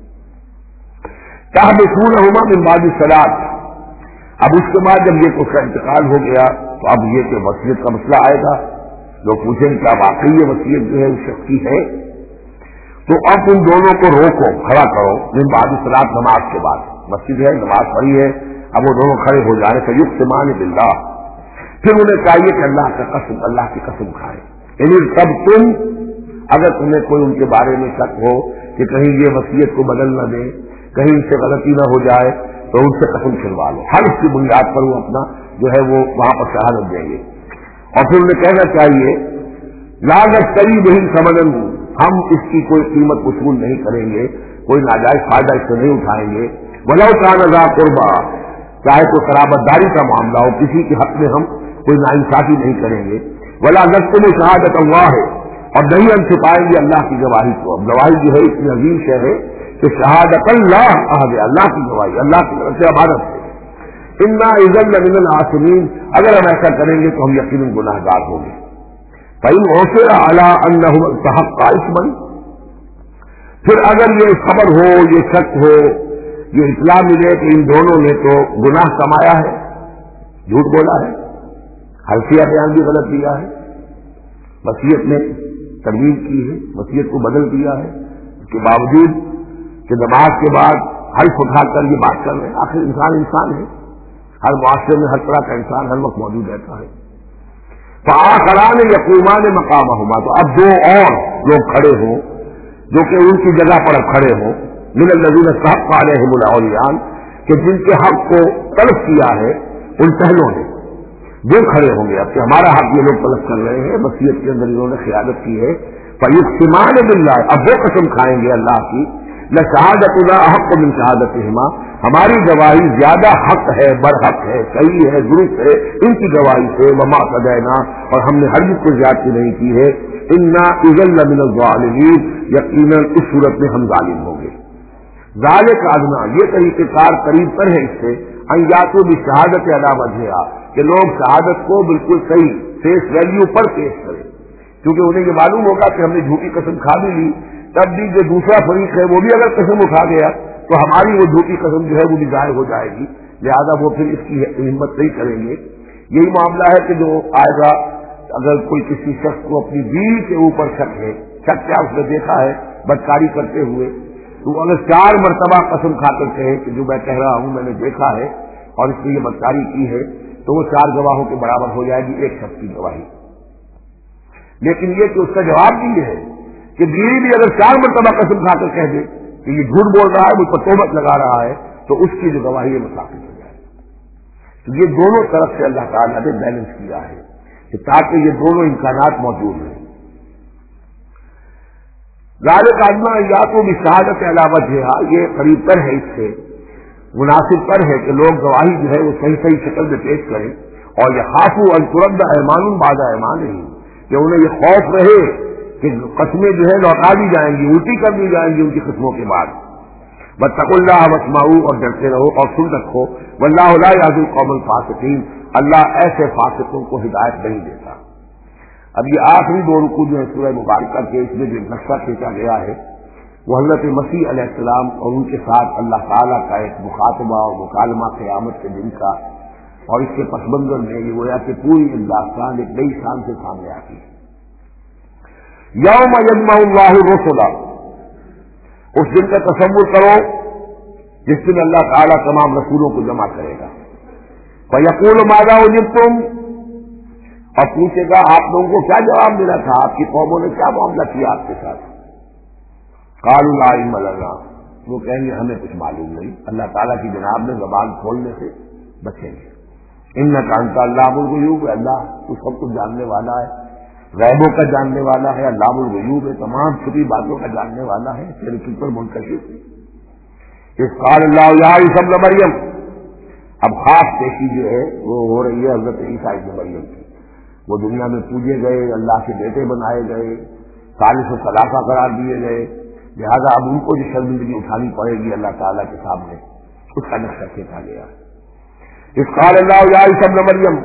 تحبسونہما من بعد الصلاۃ، اب اس کے بعد جب یہ اس کا انتقال ہو گیا تو اب یہ کہ وصیت کا مسئلہ آئے گا. لوگ پوچھیں کیا واقعی یہ وصیت جو ہے اس شخص کی ہے؟ تو اب ان دونوں کو روکو، کھڑا کرو، من بعد الصلاۃ، نماز کے بعد. مسجد ہے، نماز پڑھی ہے، اب وہ دونوں کھڑے ہو جائیں، فیقسمان باللہ، پھر انہیں چاہیے کہ اللہ کا قسم، اللہ کی قسم کھائیں. یعنی تب تم اگر تمہیں کوئی ان کے بارے میں شک ہو کہ کہیں یہ وصیت کو بدل نہ دیں، کہیں اس سے غلطی نہ ہو جائے، تو ان سے قسم کھلوا لو. ہر اس کی بنیاد پر وہ اپنا جو ہے وہ وہاں پر شہادت دیں گے. اور پھر انہیں کہنا چاہیے لاگت کری نہیں سمجھن، ہم اس کی کوئی قیمت وصول نہیں کریں گے، کوئی ناجائز فائدہ اس سے نہیں اٹھائیں گے. ولو کان ذا قربا، چاہے کوئی قرابت داری کا معاملہ ہو، کسی کے حق میں ہم کوئی ناانصافی نہیں کریں گے. ولا نکتم شہادت اللہ ہے، اور نہیں ہم چھپائیں گے اللہ کی گواہی کو. اب گواہی جو ہے اتنی عظیم شے ہے کہ شہادت اللہ کہا گیا، اللہ کی گواہی، اللہ کی طرف سے امانت ہے. انا اذا لمن العاصمین، اگر ہم ایسا کریں گے تو ہم یقیناً گناہ گار ہوں گے. فإن عثر على انهم استحقا اثما، پھر اگر یہ خبر ہو، یہ شک ہو، یہ اطلاع ملے کہ ان دونوں نے تو گناہ کمایا ہے، جھوٹ بولا ہے، حلفیہ بیان بھی غلط دیا ہے، وصیت میں ترویج کی ہے، وصیت کو بدل دیا ہے، اس کے باوجود کہ نماز کے بعد حلف اٹھا کر یہ بات کر رہے ہیں. آخر انسان انسان ہے، ہر معاشرے میں ہر طرح کا انسان ہر وقت موجود رہتا ہے. فآخران یقومان مقامہما، تو اب دو اور لوگ کھڑے ہوں جو کہ ان کی جگہ پر اب کھڑے ہوں، من الذین استحق علیہم الاولیان، کہ جن کے حق کو طلب کیا ہے ان پہلوں نے، وہ کھڑے ہوں گے اب کہ ہمارا حق یہ لوگ طلب کر رہے ہیں، وصیت کے اندر انہوں نے خیانت کی ہے. فیقسمان باللہ، اب وہ قسم کھائیں گے اللہ کی، لشہادتنا احق من شہادتہما، ہماری گواہی زیادہ حق ہے، برحق ہے، صحیح ہے، درست ہے ان کی گواہی سے، وما اعتدینا، اور ہم نے ہرگز کوئی زیادتی نہیں کی ہے. انا اذا لمن الظالمین، یقیناً اس صورت میں ہم ظالم ہوں گے. ذالک ادنیٰ، یہ طریقہ کار قریب پر ہے اس سے، ان یاتوا بشہادت علی وجہہا، کہ لوگ شہادت کو بالکل صحیح فیس ویلیو پر پیش کریں، کیونکہ انہیں یہ معلوم ہوگا کہ ہم نے جھوٹی قسم کھا بھی لی، تب بھی جو دوسرا فریق ہے وہ بھی اگر قسم اٹھا گیا تو ہماری وہ جھوٹی قسم جو ہے وہ بھی ظاہر ہو جائے گی، لہذا وہ پھر اس کی ہمت نہیں کریں گے. یہی معاملہ ہے کہ جو آئے گا اگر کوئی کسی شخص کو اپنی بیوی کے اوپر شک ہے، شک کیا اس نے دیکھا ہے بدکاری کرتے ہوئے، تو اگر چار مرتبہ قسم کھا کر کہے کہ جو میں کہہ رہا ہوں میں نے دیکھا ہے اور اس نے یہ بدکاری کی ہے، تو وہ چار گواہوں کے برابر ہو جائے گی ایک شخص کی گواہی۔ لیکن یہ کہ اس کا جواب بھی یہ ہے کہ بیوی بھی اگر چار مرتبہ قسم کھا کر کہہ دے کہ یہ جھوٹ بول رہا ہے، مجھ پر تہمت لگا رہا ہے، تو اس کی جو گواہی ہے وہ ثابت ہو جائے۔ تو یہ دونوں طرف سے اللہ تعالیٰ نے بیلنس کیا ہے کہ تاکہ یہ دونوں امکانات موجود ہیں۔ ذالک ادنیٰ ان یاتوا بشہادۃ علی وجہہا، یہ قریب تر ہے، اس سے مناسب پر ہے کہ لوگ گواہی جو ہے وہ صحیح صحیح شکل میں پیش کریں، اور یخافوا ان ترد ایمان بعد ایمانہم، کہ انہیں یہ خوف رہے کہ قسمیں جو ہے لوٹا دی جائیں گی، الٹی کر دی جائیں گی ان کی قسموں کے بعد۔ واتقوا اللہ واسمعوا، اور ڈرتے رہو اور سن رکھو، واللہ لا یہدی القوم الفاسقین، اللہ ایسے فاسقوں کو ہدایت نہیں دیتا۔ اب یہ آخری دو رکوع جو ہے سورہ مبارکہ کے، اس میں جو نقشہ کھینچا گیا ہے وہ حضرت مسیح علیہ السلام اور ان کے ساتھ اللہ تعالیٰ کا ایک مخاطبہ اور مکالمہ قیامت کے دن کا، اور اس کے پس منظر میں یہ گویا کہ پوری داستان ایک نئی شان سے سامنے آتی ہے۔ یوم یجمع اللہ الرسل، اس دن کا تصور کرو جس دن اللہ تعالیٰ تمام رسولوں کو جمع کرے گا۔ فیقول ماذا اجبتم، اور پوچھے گا آپ لوگوں کو کیا جواب ملا تھا، آپ کی قوموں نے کیا معاملہ کیا آپ کے ساتھ۔ قالوا لا علم لنا، وہ کہیں گے ہمیں کچھ معلوم نہیں، اللہ تعالیٰ کی جناب نے زبان کھولنے سے بچیں گے۔ انک انت علام الغیوب، اللہ تو سب کچھ جاننے والا ہے، غیبوں کا جاننے والا ہے، علام الغیوب ہے، تمام چھپی باتوں کا جاننے والا ہے، تیرے کس پر منکشف ہے۔ اس قال اللہ یا عیسی ابن مریم، اب خاص پیشی جو ہے وہ ہو رہی ہے حضرت عیسیٰ ابن مریم کی۔ وہ دنیا میں پوجے گئے، اللہ کے بیٹے بنائے گئے، ثالث و ثلاثہ قرار دیے گئے، لہذا اب ان کو جو شرمندگی اٹھانی پڑے گی اللہ تعالیٰ کے سامنے، اس کا نقشہ کھینچا گیا۔ اس قال اللہ یا عیسی ابن مریم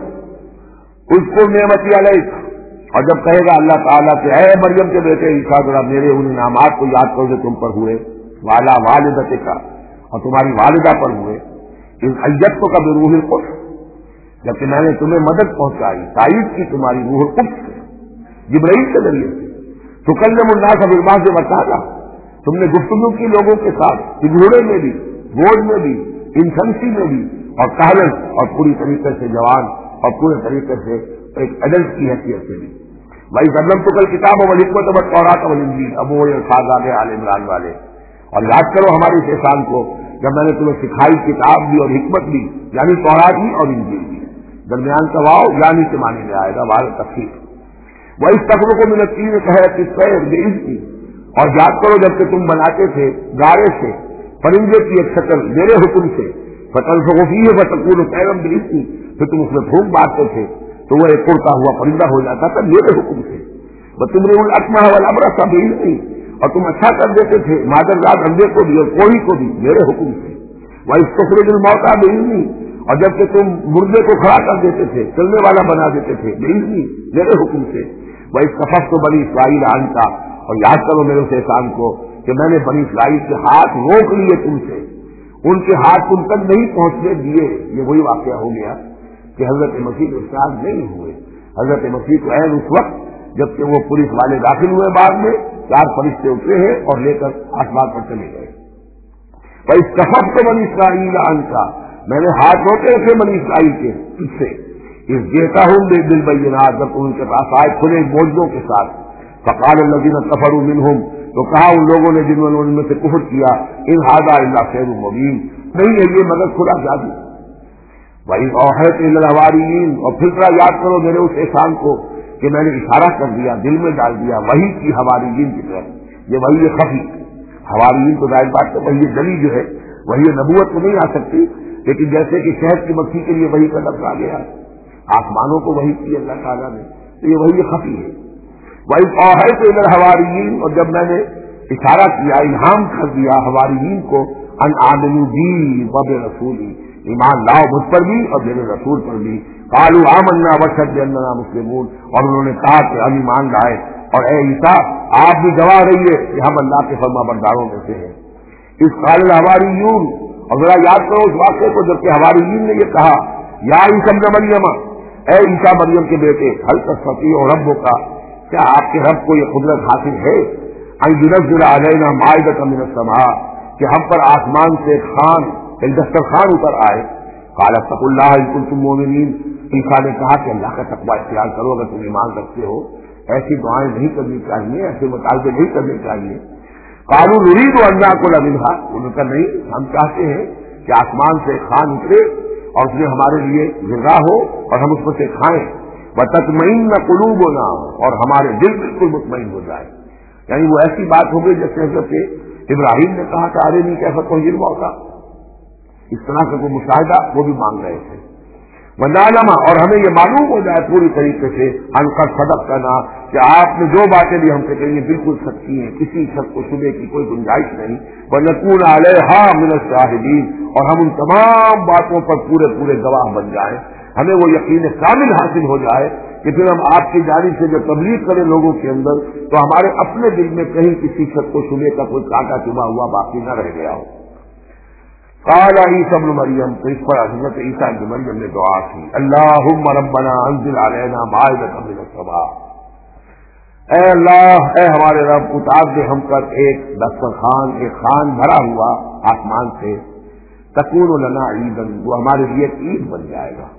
اذکر نعمتی علیک، اور جب کہے گا اللہ تعالیٰ کہ اے مریم کے بیٹے عیسیٰ ذرا میرے ان انعامات کو یاد کرو جو تم پر ہوئے، والا والدتک، اور تمہاری والدہ پر ہوئے، اذ ایدتک بروح القدس، جبکہ میں نے تمہیں مدد پہنچائی، تائید کی تمہاری روح القدس سے، جبرائیل کے ذریعے سے، تکلم الناس بالمہد وکہلا، تم نے گفتگو کی لوگوں کے ساتھ، سگھوڑے میں بھی، بوجھ میں بھی، انسنسی میں بھی، اور کہلن، اور پوری طریقے سے جوان اور پورے طریقے سے ایک ایڈلٹ کی حیثیت سے بھی۔ بھائی ضرب تو کل کتاب و حکمت و توراۃ و انجیل، اب وہ الفاظ آگے آل عمران والے، اور یاد کرو ہماری اس احسان کو جب میں نے تمہیں سکھائی کتاب بھی اور حکمت بھی، یعنی تورات بھی اور انجیل بھی، درمیان کا واؤ یعنی کے معنی میں آئے گا، واضح تفصیل۔ وہ اس تقرر کو من الطین کہ اور یاد کرو جب کہ تم بناتے تھے گارے سے پرندے کی ایک شکل میرے حکم سے، فتنفخ فیہ فتکون طیرا باذنی، پھر تم اس میں پھونک مارتے تھے تو وہ ایک اڑتا ہوا پرندہ ہو جاتا تھا میرے حکم سے۔ وتبرئ الاکمہ والابرص باذنی، اور تم اچھا کر دیتے تھے مادرزاد اندھے کو بھی اور کوڑی کو بھی میرے حکم سے۔ وإذ تخرج الموتى بإذنی، اور جب کہ تم مردے کو کھڑا کر دیتے تھے، چلنے والا بنا دیتے تھے بإذنی، میرے حکم سے۔ وإذ کففت بنی اسرائیل عنک، اور یاد کرو میرے اس احسان کو کہ میں نے بنی اسرائیل کے ہاتھ روک لیے تم سے، ان کے ہاتھ تم تک نہیں پہنچنے دیے۔ یہ وہی واقعہ ہو گیا کہ حضرت مسیح ارسال نہیں ہوئے، حضرت مسیح کو عین اس وقت جب کہ وہ پولیس والے داخل ہوئے، بعد میں چار فرشتے اترے ہیں اور لے کر آسمان پر چلے گئے۔ وإذ کففت بنی اسرائیل عنک، میں نے ہاتھ روکے تھے بنی اسرائیل کے تجھ سے، اس دیتا ہوں بالبینات، جب ان کے پاس آئے کھلے معجزوں کے ساتھ۔ فقال الذین کفروا منہم، تو کہا ان لوگوں نے جنہوں نے ان میں سے کفر کیا، ان ھذا الا سحر مبین، نہیں ہے یہ مگر کھلا جادو۔ وإذ اوحیت الی الحواریین، اور پھر ذرا یاد کرو میرے اس احسان کو کہ میں نے اشارہ کر دیا، دل میں ڈال دیا وحی کی حواریین کی طرف۔ یہ وحی خفی، حواریین تو ظاہر بات ہے وحی جلی جو ہے وحی نبوت تو نہیں آ سکتی، لیکن جیسے کہ شہد کی مکھی کے لیے وحی کا لفظ آ گیا، آسمانوں کو وحی کی اللہ تعالیٰ نے، تو یہ وحی خفی ہے۔ وإذ اوحیت الی الحواریین، اور جب میں نے اشارہ کیا، الہام کر دیا حواریین کو، ان آمنوا بی وبرسولی، ایمان لاؤ مجھ پر بھی اور میرے رسول پر بھی۔ قالوا آمنا واشہد باننا مسلمون، اور انہوں نے کہا کہ ہم ایمان لائے، اور اے عیسیٰ آپ بھی گواہ رہیے کہ ہم اللہ کے فرما برداروں میں سے ہیں۔ اس قال الحواریون، اور ذرا یاد کرو اس واقعے کو جب کہ حواریین نے یہ کہا یا عیسی ابن مریم، اے عیسیٰ مریم کے بیٹے ہل تستطیع ربک، کیا آپ کے رب کو یہ قدرت حاصل ہے ان ينزل علینا مائدۃ من السماء، کہ ہم پر آسمان سے ایک خوان ایک دسترخوان اتر آئے؟ قال اتقوا اللہ ان کنتم مؤمنین، عیسیٰ نے کہا کہ اللہ کا تقوی اختیار کرو اگر تم ایمان رکھتے ہو، ایسی دعائیں نہیں کرنی چاہیے، ایسے مطالبے نہیں کرنے چاہیے۔ قالوا نريد ان ناكل منها، انہوں نے کہا نہیں، ہم چاہتے ہیں کہ آسمان سے خوان اترے اور اس میں ہمارے لیے غذا ہو اور ہم اس میں سے کھائیں، وتطمئن قلوبنا، اور ہمارے دل بالکل مطمئن ہو جائے۔ یعنی وہ ایسی بات ہو گئی جیسے حضرت ابراہیم نے کہا کہ ارے نہیں کیسا کوئی موقع، اس طرح کا کوئی مشاہدہ وہ بھی مانگ رہے تھے۔ ونعلم، اور ہمیں یہ معلوم ہو جائے پوری طریقے سے ان قد صدقتنا، کہ آپ نے جو باتیں بھی ہم سے کہی ہیں بالکل سچی ہیں، کسی شک کو شبے کی کوئی گنجائش نہیں۔ ونکون علیہا من الشاہدین، اور ہم ان تمام باتوں پر پورے پورے گواہ بن جائیں، ہمیں وہ یقین کامل حاصل ہو جائے کہ پھر ہم آپ کی جانب سے جو تبلیغ کریں لوگوں کے اندر تو ہمارے اپنے دل میں کہیں کسی شک کو شبے کا کوئی کانٹا چبھا ہوا باقی نہ رہ گیا ہو۔ قال عیسیٰ ابن مریم، تو اس پر حضرت عیسیٰ ابن مریم نے دعا کی، اللہم ربنا انزل علینا مائدۃ من السماء، اے اللہ، اے ہمارے رب، اتار دے ہم پر ایک دسترخوان، ایک خوان بھرا ہوا آسمان سے، تکون لنا عیدا، وہ ہمارے لیے ایک عید بن جائے گا،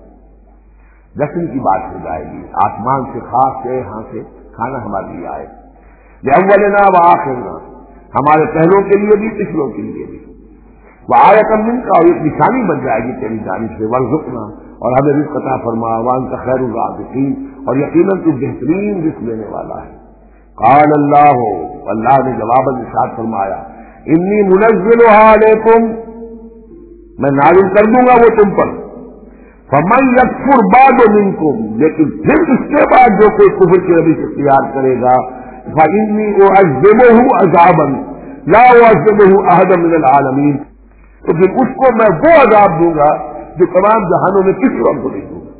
جشن کی بات ہو جائے گی، آسمان سے خاص سے یہاں سے کھانا ہمارے لیے آئے، لأولنا وآخرنا، ہمارے پہلوں کے لیے بھی پچھلوں کے لیے بھی، وآیۃ منک، اور ایک نشانی بن جائے گی تیری جانب سے، وارزقنا، اور ہمیں رزق عطا فرما، وانت خیر الرازقین، اور یقیناً تو بہترین رزق دینے والا ہے۔ قال اللہ، اللہ نے جواباً ارشاد فرمایا، انی منزلها علیکم، میں نازل کر دوں گا وہ تم پر، فمن یکفر بعد منکم، لیکن پھر اس کے بعد جو کوئی کفر کی روش اختیار کرے گا، فانی اعذبہ عذابا لا اعذبہ احدا من العالمین، تو پھر اس کو میں وہ عذاب دوں گا جو تمام جہانوں میں کسی اور کو نہیں دوں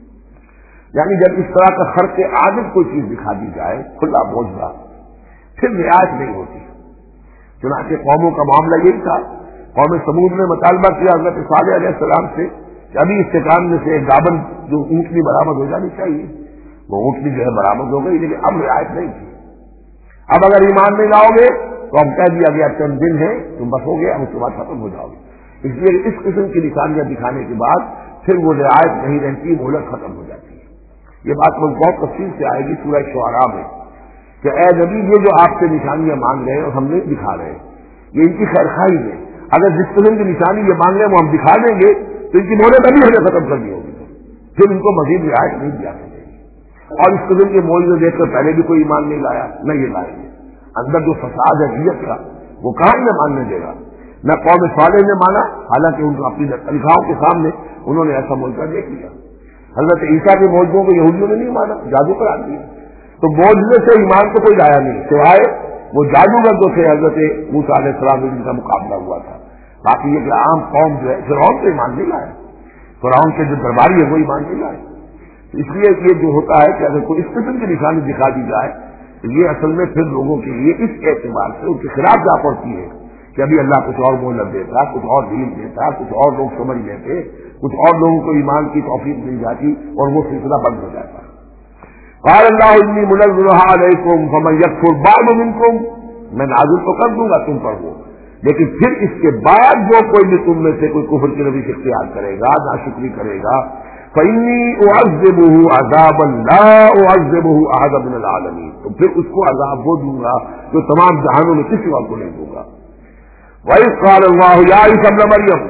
گا۔ یعنی جب اس طرح کا خرق عادت کوئی چیز دکھا دی جائے کھلا بوجھا، پھر رعایت نہیں ہوتی۔ چنانچہ قوموں کا معاملہ یہی تھا، قوم سمود نے مطالبہ کیا حضرت صالح علیہ السلام سے کہ ابھی استحکام میں سے گابن جو اونٹنی برآمد ہو جانی چاہیے، وہ اونٹنی جو ہے برآمد ہو گئی، لیکن اب رعایت نہیں تھی۔ اب اگر ایمان نہیں لاؤ گے تو ہم کہہ دیا گیا چند دن ہے تم بس ہو گیا، ہم اس کے بعد ختم ہو جاؤ گے۔ اس لیے اس قسم کی نشانیاں دکھانے کے بعد پھر وہ رعایت نہیں رہتی، مہلت ختم ہو جاتی ہے۔ یہ بات مجھے بہت تفصیل سے آئے گی سورہ شعراء میں کہ اے نبی، یہ جو آپ سے نشانیاں مانگ رہے ہیں اور ہم نہیں دکھا رہے، یہ ان کی خیر خواہی ہے، اگر جس قسم کی نشانی یہ مانگ رہے ہیں وہ ہم دکھا دیں گے تو ان کی مہلت ابھی ہمیں ختم کرنی ہوگی، پھر ان کو مزید رعایت نہیں دیا سکے گی۔ اور اس قسم کے معجزے دیکھ کر پہلے بھی کوئی ایمان نہیں لایا، نہ یہ لائیں گے۔ اندر جو فساد ہے نیت کا، وہ کہاں نہ ماننے دے گا۔ نہ قوم صالح نے مانا، حالانکہ ان کو اپنی تنخواہوں کے سامنے انہوں نے ایسا معجزہ دیکھ لیا۔ حضرت عیسیٰ کے معجزوں کو یہودیوں نے نہیں مانا، جادو قرار دیا۔ تو معجزے سے ایمان کو کوئی لایا نہیں، سوائے وہ جادوگر جو تھے حضرت موسیٰ علیہ السلام جن کا مقابلہ ہوا تھا۔ باقی یہ کہ عام قوم جو ہے فرعون سے ایمان نہیں لائے، فرعون کے جو درباری ہے وہ ایمان نہیں لائے۔ اس لیے یہ جو ہوتا ہے کہ اگر کوئی اس قسم کی نشانی دکھا دی جائے، یہ اصل میں پھر لوگوں کے لیے اس اعتبار سے ان کے خلاف جا پڑتی ہے کہ ابھی اللہ کچھ اور مہلت دیتا، کچھ اور دین دیتا، کچھ اور لوگ سمجھ لیتے، کچھ اور لوگوں کو ایمان کی توفیق مل جاتی اور وہ سلسلہ بند ہو جاتا۔ قال اللہ انی منزلها علیکم فمن یکفر بعد منکم، میں نازل تو کر دوں گا تم پر وہ، لیکن پھر اس کے بعد جو کوئی بھی تم میں سے کوئی کفر کی روش اختیار کرے گا، ناشکری کرے گا، فإنی اعذبہ عذابا لا اعذبہ احدا من العالمین، تو پھر اس کو عذاب وہ دوں گا جو تمام جہانوں میں کسی اور کو نہیں دوں گا۔ وَإِذْ قَالَ اللَّهُ يَا عِيسَى ابْنَ مَرْيَمَ،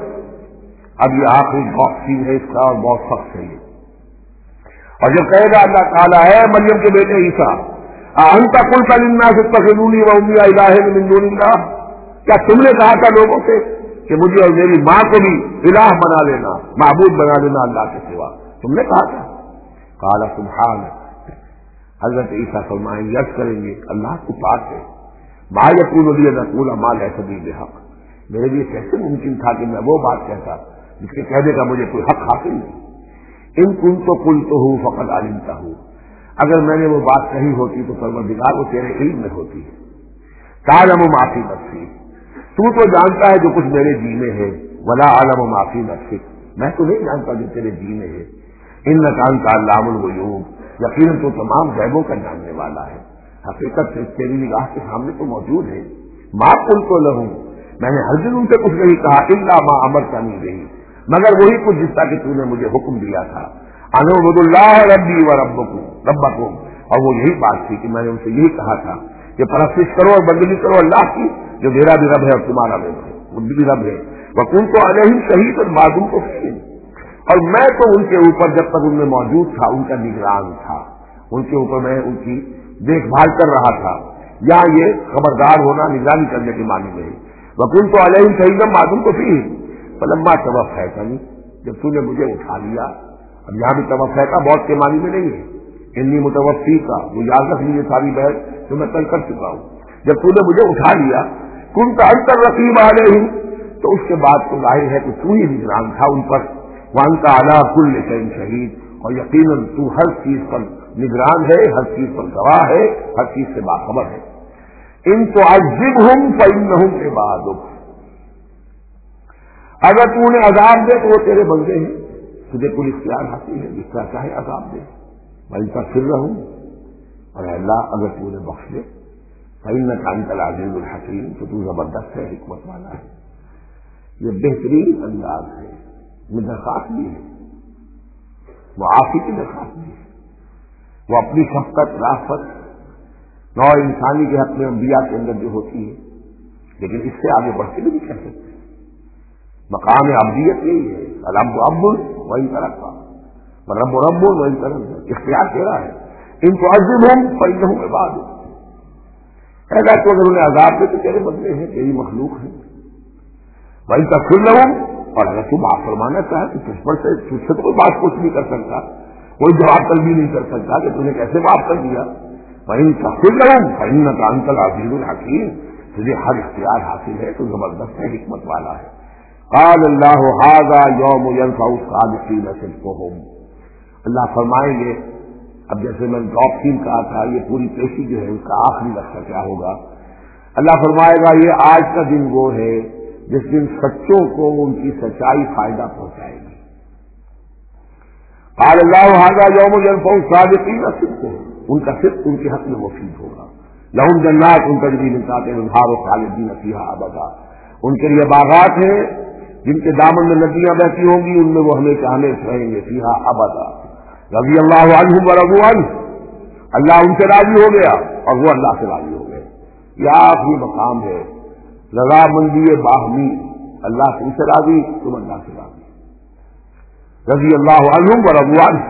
اب یہ آخری باکسنگ ہے اس کا اور بہت سخت ہے یہ، اور جب کہے گا اللہ تعالیٰ ہے مریم کے بیٹے عیسیٰ، أَأَنْتَ قُلْتَ لِلنَّاسِ اتَّخِذُونِي وَأُمِّيَ إِلَٰهَيْنِ مِن دُونِ اللَّهِ، کیا تم نے کہا تھا لوگوں سے کہ مجھے اور میری ماں کو بھی الہ بنا لینا، معبود بنا لینا اللہ کے سوا، تم نے کہا تھا؟ قال سبحانہ، حضرت عیسیٰ فرمائیں یس کریں گے اللہ کو پاک ہے، ما یکون لی ان اقول ما لیس بی بحق، میرے لیے کیسے ممکن تھا کہ میں وہ بات کہتا جس کے کہنے کا مجھے کوئی حق حاصل نہیں۔ ان کنت قلتہ فقد علمتہ، اگر میں نے وہ بات کہی ہوتی تو پروردگار وہ تیرے علم میں ہوتی ہے۔ تعلم ما فی نفسی، تو تو جانتا ہے جو کچھ میرے جی میں ہے، ولا اعلم ما فی نفسک، میں تو نہیں جانتا جو تیرے جی میں ہے۔ इन्नका अंता अल्लामुल गुयूब, यकीनन तो तमाम गैबों का जानने वाला है। हकीकत से तेरी निगाह के सामने तो मौजूद है। मा कुल्तु लहुम, मैंने हर दिन उनसे कुछ नहीं कहा, इल्ला मा अमरतनी बिही, मगर वही कुछ जिसका कि तूने मुझे हुक्म दिया था। अनउबुदुल्लाह रब्बी व रब्बकुम रब्बकुम, और वो यही बात थी कि मैंने उनसे यही कहा था कि परस्तिश करो और बंदगी करो अल्लाह की, जो मेरा भी रब है और तुम्हारा भी रब है, वो भी रब है। वकुन तो अलैहिम शहीद और मादुम को फीहिम, और मैं तो उनके ऊपर जब तक उनमें मौजूद था उनका निगरान था, उनके ऊपर मैं उनकी देखभाल कर रहा था। या ये खबरदार होना निगरानी करने के मानी में, वकुन तो अलैहिम शहीद मादुम को फीहिम फलम्मा तवफ़्फ़ैतनी, जब तूने मुझे उठा लिया। अब यहां भी तवफ़्फ़ैता बहुत के मानी में नहीं है, इन्नी मुतवफ़्फ़ी का वो याद रख लीजिए सारी बहस जो मैं कल कर चुका हूं। जब तूने मुझे उठा लिया, कुन्त अंतर रकीब अलैहिम, तो उसके बाद तो जाहिर है कि तू ही निगरान था उन पर। वअन्ता अला कुल्लि शैइन शहीद, और यकीनन तू हर चीज पर निगरान है, हर चीज पर गवाह है, हर चीज से बाखबर है। इन तुअज़्ज़िबहुम फइन्नहुम इबादुक, अगर तू उन्हें अजाब दे तो वो तेरे बंदे हैं, तुझे कुल इख्तियार हासिल है, जिसका चाहे अजाब दे। मैं इनका फिर रहूं, और अल्लाह अगर तू उन्हें बख्श दे, फइन्नका अंतल अज़ीज़ुल हकीम, तो तू जबरदस्त है, हिकमत वाला है। ये बेहतरीन अंदाज है, ये दरखास्त भी है, वो आफी की दरखास्त भी है, वो अपनी शफकत राफत नौ इंसानी के हक में अंबिया के अंदर जो होती है, लेकिन इससे आगे बढ़ के भी नहीं कह सकते। मकाम अब्दियत यही है, अल्लाह अब्दुल वही तरक्का, रब रब्बुल वही तरह इख्तियार तेरा है। इन तुअज़्ज़िबहुम फइन्नहुम इबादुक, ऐसा तो अगर उन्हें अजाब दे तो तेरे बदले हैं, तेरी मखलूक है। वही तग़फ़िर लहुम, और अगर तू माफ फरमाना चाहे तो तुझ पर से तुझसे तो कोई बात कुछ नहीं कर सकता, कोई जवाब तल भी नहीं कर सकता कि तूने कैसे माफ कर दिया। वही तग़फ़िर लहुम फइन्नका अंतल अज़ीज़ुल हकीम, तुझे हर इख्तियार हासिल है, तू जबरदस्त है, हिकमत वाला है। क़ाल अल्लाहु हाज़ा यौम यनफ़उ सादिक़ीन सिद्क़ुहुम, अल्लाह फरमाएंगे, अब जैसे मैंने डॉक्टीन कहा था, ये पूरी पेशी जो है उसका आखिरी लक्ष्य क्या होगा। अल्लाह फरमाएगा ये आज का दिन वो है जिस दिन सच्चों को उनकी सच्चाई फायदा पहुंचाएगी। क़ाल अल्लाहु हाज़ा यौम यनफ़उ सादिक़ीन सिद्क़ुहुम, उनका सिद्क़ उनके हक में मुफीद होगा। लहुम जन्नातुन तजरी मिन तहतिहा अल-अनहार ख़ालिदीन फ़ीहा अबदा, उनके लिए बागात हैं जिनके दामन में नदियां बहती होंगी, उनमें वो हमेशा हमेशा रहेंगे, फीहा अबदा। रज़ी अल्लाहु अन्हुम व रज़ू अन्हु, अल्लाह उनसे राजी हो गया और वो अल्लाह से राजी हो गए। यह आखिरी मकाम है, रज़ामंदी बाहमी, अल्लाह तुमसे राजी, तुम अल्लाह से राजी। रज़ी अल्लाहु अन्हुम व रज़ू अन्हु,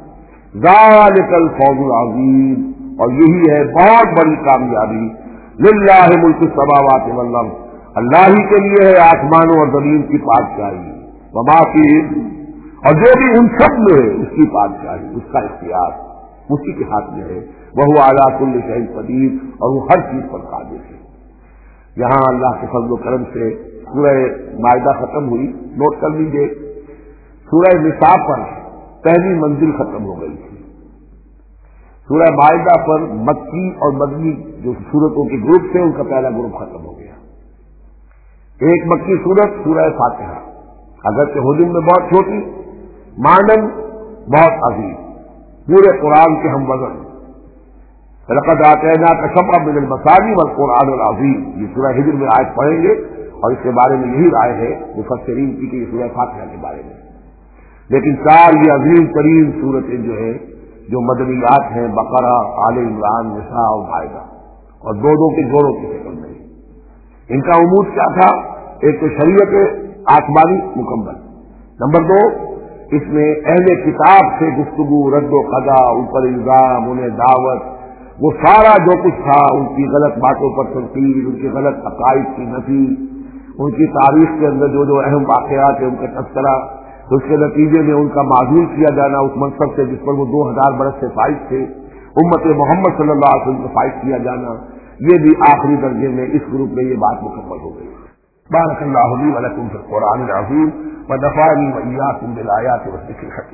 ज़ालिकल फ़ौज़ुल अज़ीम, और यही है बहुत बड़ी कामयाबी। लिल्लाहि मुल्कु समावाति वल अर्ज़, अल्लाह ही के लिए है आसमानों और जमीन की बादशाही, वमा फीहिन, और जो भी उन सब में है उसकी बादशाही, उसका इख्तियार उसी के हाथ में है। वह अला कुल्लि शैइन क़दीर, और वो हर चीज पर कादिर है। यहां अल्लाह के फज़्ल व करम से सूरह माइदा खत्म हुई। नोट कर लीजिए, सूरह निसा पर पहली मंजिल खत्म हो गई थी। सूरह माइदा पर मक्की और मदनी जो सूरतों के ग्रुप थे उनका पहला ग्रुप खत्म हो गया। एक मक्की सूरत सूरह फातिहा, अगर से हुजूम में बहुत छोटी, मानन बहुत अजीम, पूरे कुरान के हम वजन। लक़द आतैनाका सबअम मिनल मसानी वल कुरानिल अज़ीम, ये सूरह हिज्र में आयत पढ़ेंगे और इसके बारे में यही राय है मुफस्सिरीन की कि ये सूरह फातिहा के बारे में। लेकिन चार ये अजीम तरीन सूरतें जो है जो मदनियात हैं, बकरा, आले इमरान, निसा और माइदा, और दो दो के जोड़ों की शक्ल में। इनका उमूद क्या था? एक तो शरीयत आसमानी मुकम्मल, नंबर दो इसमें अहले किताब से गुफ्तगू, रद्दो क़ज़ा, ऊपर इल्जाम, उन्हें दावत, वो सारा जो कुछ था, उनकी गलत बातों पर तनकीद, उनके गलत अकाइद की नफी, उनकी तारीख के अंदर जो जो अहम वाक़यात है उनका तज़किरा, तो उसके नतीजे में उनका माजूल किया जाना उस मनसब से जिस पर वो दो हजार बरस से फाइज थे, उम्मत मोहम्मद सल्लल्लाहु अलैहि वसल्लम को फाइज किया जाना, ये भी आखिरी दर्जे में इस ग्रुप में ये बात मुकम्मल हो गई। बारकल्लाहु ली व लकुम फिल कुरानिल अज़ीम व नफ़अनी व इय्याकुम बिल आयाति व ज़िक्रिल हकीम।